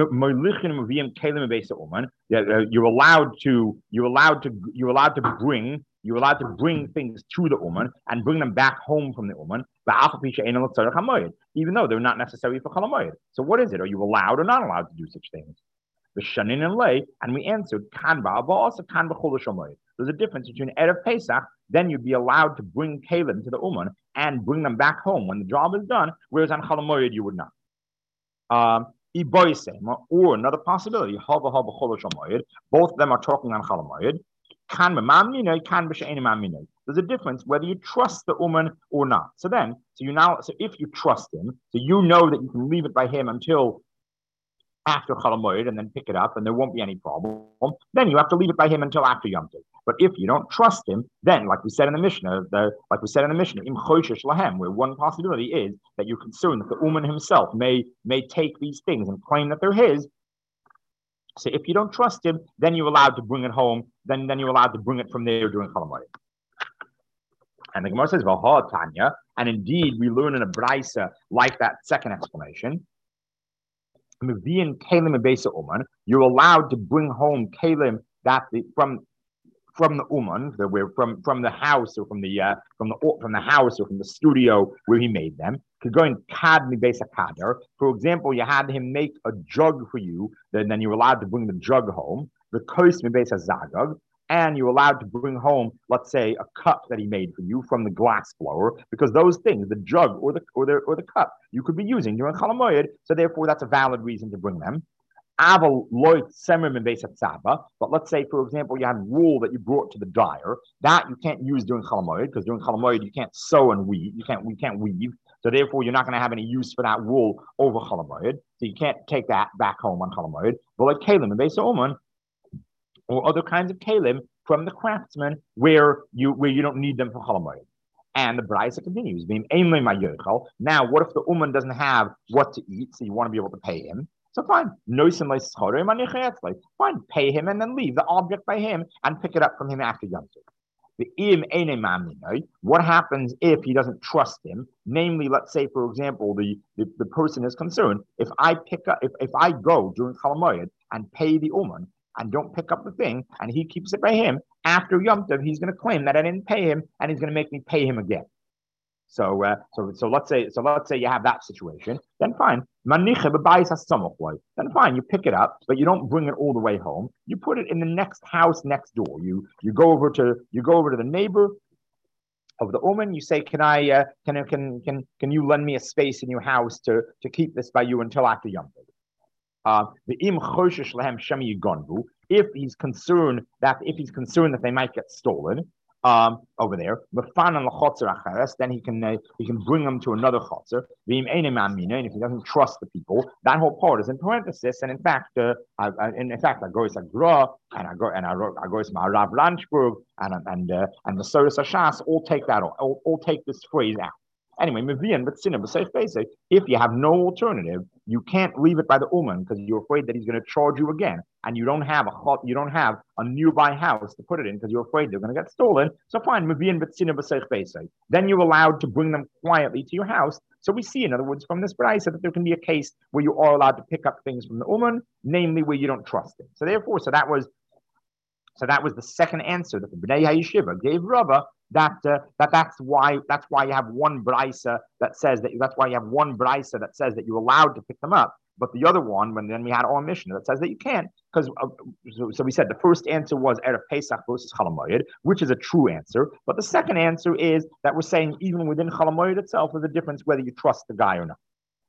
Speaker 1: You're allowed to you're allowed to you're allowed to bring you're allowed to bring things to the uman and bring them back home from the uman, even though they're not necessary for Chol Hamoed. So what is it? Are you allowed or not allowed to do such things? The shanin and lay, and we answered kan ba'aba also kan b'chol shamoed. There's a difference between Erev Pesach, then you'd be allowed to bring kelim to the uman and bring them back home when the job is done, whereas on Chol Hamoed you would not. Um, or another possibility, both of them are talking on Chol Hamoed. There's a difference whether you trust the uman or not. So then, so you now, so if you trust him, so you know that you can leave it by him until after Chol Hamoed and then pick it up and there won't be any problem, then you have to leave it by him until after Yom Tov. But if you don't trust him, then like we said in the Mishnah, the, like we said in the Mishnah, im choishesh lahem, where one possibility is that you're concerned that the uman himself may may take these things and claim that they're his. So if you don't trust him, then you're allowed to bring it home, then, then you're allowed to bring it from there during Chol Hamoed. And the Gemara says, V'ha Tanya, and indeed we learn in a Braisa like that second explanation. Mevi'in kelim beis ha'uman, you're allowed to bring home kelim that the, from from the uman, that we're from from the house or from the uh, from the from the house or from the studio where he made them. Could go in kad mi beis hakader. For example, you had him make a jug for you, then then you're allowed to bring the jug home. The kos mi beis hazagag. And you're allowed to bring home, let's say, a cup that he made for you from the glass blower, because those things, the jug or the or the or the cup, you could be using during Chol Hamoed, so therefore that's a valid reason to bring them. But let's say, for example, you had wool that you brought to the dyer that you can't use during Chol Hamoed, because during Chol Hamoed you can't sew and weave, you can't we can't weave, so therefore you're not going to have any use for that wool over Chol Hamoed, so you can't take that back home on Chol Hamoed. But like kelim and beis ha'uman, or other kinds of kelim from the craftsman where you where you don't need them for Chol Hamoed. And the Braisa continues, now what if the uman doesn't have what to eat, so you want to be able to pay him? So fine, fine, pay him and then leave the object by him and pick it up from him after Yom Tov. What happens if he doesn't trust him? Namely, let's say, for example, the, the, the person is concerned, if I pick up, if, if I go during Chol Hamoed and pay the uman, and don't pick up the thing, and he keeps it by him, after Yom Tov, he's going to claim that I didn't pay him, and he's going to make me pay him again. So, uh, so, so let's say, so let's say you have that situation. Then fine, then fine, you pick it up, but you don't bring it all the way home. You put it in the next house next door. You you go over to you go over to the neighbor of the woman. You say, can I uh, can can can can you lend me a space in your house to to keep this by you until after Yom Tov? Uh, the im choshesh lahem shemi yigonvu. If he's concerned that if he's concerned that they might get stolen um, over there, then he can uh, he can bring them to another chotzer. And if he doesn't trust the people, that whole part is in parenthesis. And in fact, uh, I, I, in, in fact, I go to Agra and I go and I, I go to Rav Lanchburg and and uh, and the Soros Hashas all take that all, all take this phrase out. Anyway, Mevian, but Sinna, but basic, if you have no alternative, you can't leave it by the uman because you're afraid that he's going to charge you again, and you don't have a you don't have a nearby house to put it in because you're afraid they're going to get stolen. So fine, Mevian, but Sinna, but basic. Then you're allowed to bring them quietly to your house. So we see, in other words, from this Braisa that there can be a case where you are allowed to pick up things from the uman, namely where you don't trust him. So therefore, so that was so that was the second answer that the Bnei HaYeshiva gave Rava. That uh, that that's why that's why you have one brisa that says that that's why you have one brisa that says that you're allowed to pick them up, but the other one, when then we had our Mishnah that says that you can't, because uh, so, so we said the first answer was Erev Pesach versus Chol Hamoed, which is a true answer, but the second answer is that we're saying even within Chol Hamoed itself, there's a difference whether you trust the guy or not.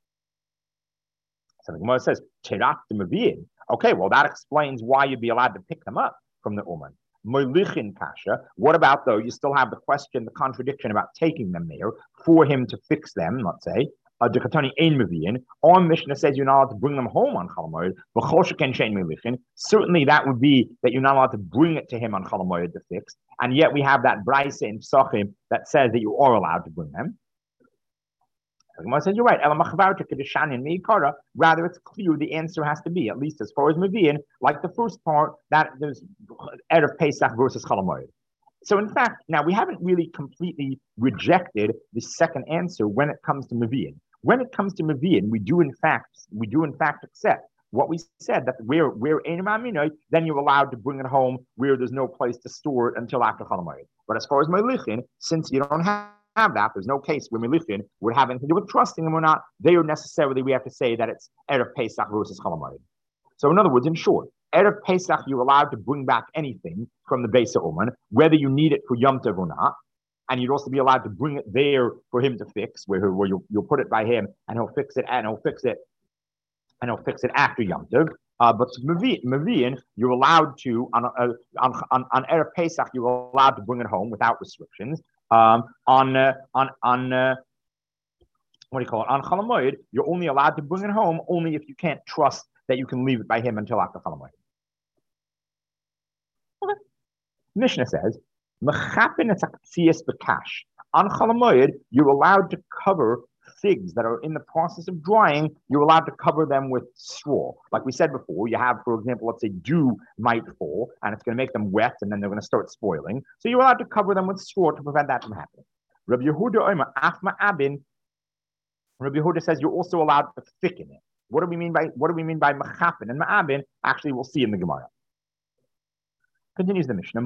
Speaker 1: So the Gemara says Tirat Mavin. Okay, well that explains why you'd be allowed to pick them up from the uman. Moilichin kasha. What about though? You still have the question, the contradiction about taking them there for him to fix them. Let's say Dekatani ein meviin. Our Mishnah says you're not allowed to bring them home on Chol Hamoed. V'chol sheken shein moilichin. Certainly, that would be that you're not allowed to bring it to him on Chol Hamoed to fix. And yet we have that brisa in Psachim that says that you are allowed to bring them. Gemara says you're right. Rather, it's clear the answer has to be, at least as far as Mavian, like the first part, that there's Erev Pesach versus Chol Hamoed. So in fact, now we haven't really completely rejected the second answer when it comes to Mavian. When it comes to Mavian, we do in fact, we do in fact accept what we said, that where where Ein Ma'aminoy, then you're allowed to bring it home where there's no place to store it until after Chol Hamoed. But as far as Melichin, since you don't have have that, there's no case where Melichin would have anything to do with trusting him or not. There necessarily we have to say that it's Erev Pesach versus Chol Hamoed. So in other words, in short, Erev Pesach, you're allowed to bring back anything from the Beis Uman, whether you need it for Yom Tov or not. And you'd also be allowed to bring it there for him to fix, where, where you'll, you'll put it by him and he'll fix it and he'll fix it and he'll fix it after Yom Tov. Uh, but Mavian, you're allowed to, on, uh, on, on, on Erev Pesach, you're allowed to bring it home without restrictions. Um, on, uh, on, on, uh, what do you call it? On Chol Hamoed, you're only allowed to bring it home only if you can't trust that you can leave it by him until after Chol Hamoed. Okay. Mishnah says, Mechapin etzaktsias b'kash. On Chol Hamoed, you're allowed to cover figs that are in the process of drying. You're allowed to cover them with straw. Like we said before, you have, for example, let's say dew might fall and it's going to make them wet and then they're going to start spoiling. So you're allowed to cover them with straw to prevent that from happening. Rabbi Yehuda Omer, Afma Abin, Rabbi Yehuda says you're also allowed to thicken it. What do we mean by what do we mean by mechapin and ma'abin? Actually, we'll see in the Gemara. Continues the Mishnah.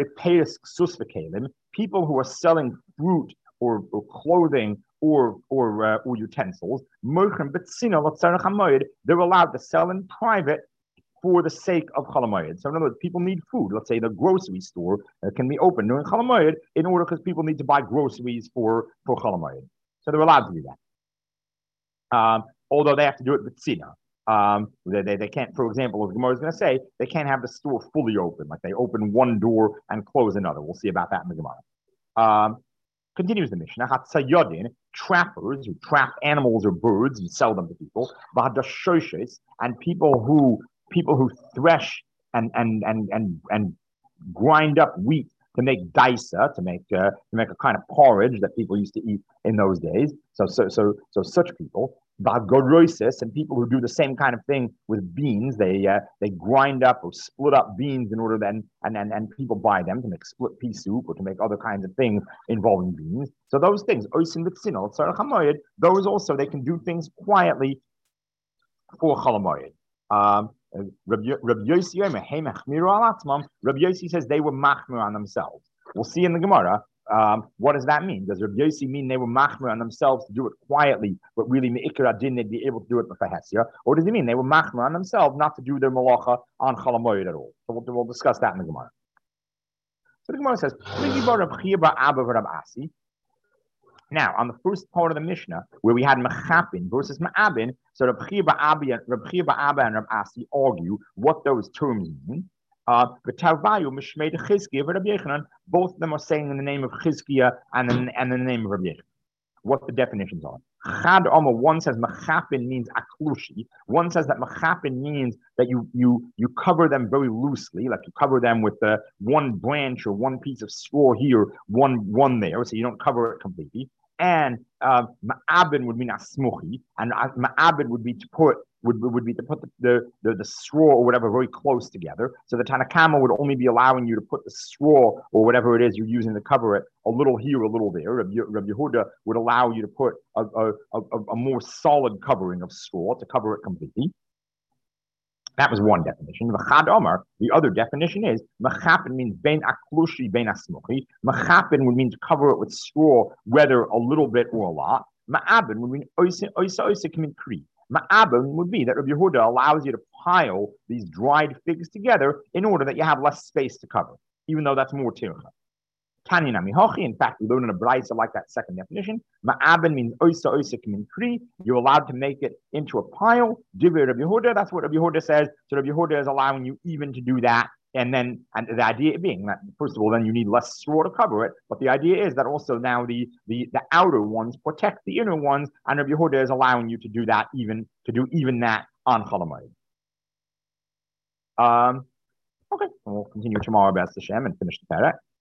Speaker 1: People who are selling fruit or, or clothing or or uh, or utensils, they're allowed to sell in private for the sake of Chol Hamoed. So in other words, people need food. Let's say the grocery store uh, can be open during Chol Hamoed in order because people need to buy groceries for for Chol Hamoed. So they're allowed to do that. Um, although they have to do it with tzina. Um, they, they, they can't, for example, as the Gemara is going to say, they can't have the store fully open, like they open one door and close another. We'll see about that in the Gemara. Um, continues the Mishnah, Hatzayodin, trappers who trap animals or birds and sell them to people, and people who people who thresh and and and and and grind up wheat to make daisa, to make uh, to make a kind of porridge that people used to eat in those days. So so so so such people. And people who do the same kind of thing with beans, they uh, they grind up or split up beans in order then and, and and people buy them to make split pea soup or to make other kinds of things involving beans. So those things, those also they can do things quietly for Chol Hamoed. Um, Rabbi Yossi Rabbi Yossi says they were machmir on themselves. We'll see in the Gemara. Um, what does that mean? Does Rabbi Yossi mean they were machmir on themselves to do it quietly, but really me'ikar adin they'd be able to do it b'fahesia? Or does he mean they were machmir on themselves not to do their malacha on Chol Hamoed at all? So we'll, we'll discuss that in the Gemara. So the Gemara says, now, on the first part of the Mishnah, where we had mechapin versus ma'abin, so Reb Chia Ba'aba and Reb Asi argue what those terms mean. Uh, both of them are saying in the name of Chizkiah and in, and in the name of Rabbi Yechanan. What the definitions are. Chad Omer, one says mechapin means aklushi. One says that mechapin means that you you you cover them very loosely, like you cover them with uh, one branch or one piece of straw here, one one there, so you don't cover it completely. And uh, ma'abin would mean asmuchi, and uh, ma'abin would be to put would would be to put the, the, the, the straw or whatever very close together. So the Tanakama would only be allowing you to put the straw or whatever it is you're using to cover it a little here, a little there. Rabbi, Rabbi Yehuda would allow you to put a, a, a, a more solid covering of straw to cover it completely. That was one definition. V'chad Omar, the other definition is, mechapin means bein aklushi, bein asmuchi. Mechapin would mean to cover it with straw, whether a little bit or a lot. Ma'abin would mean oisa, oisa, oisa, can mean kri. Ma'abin would be that Rabbi Yehuda allows you to pile these dried figs together in order that you have less space to cover, even though that's more tircha. Tanya nami hochi. In fact, we learn in a brayso like that second definition. Ma'abin means oisa oisa kamin kri. You're allowed to make it into a pile. Divrei Rabbi Yehuda. That's what Rabbi Yehuda says. So Rabbi Yehuda is allowing you even to do that. And then, and the idea being that first of all, then you need less straw to cover it. But the idea is that also now the the the outer ones protect the inner ones, and Rabbi Yehuda is allowing you to do that even to do even that on Chol Hamoed. Um. Okay, we'll continue tomorrow, B'ez Hashem, and finish the parak.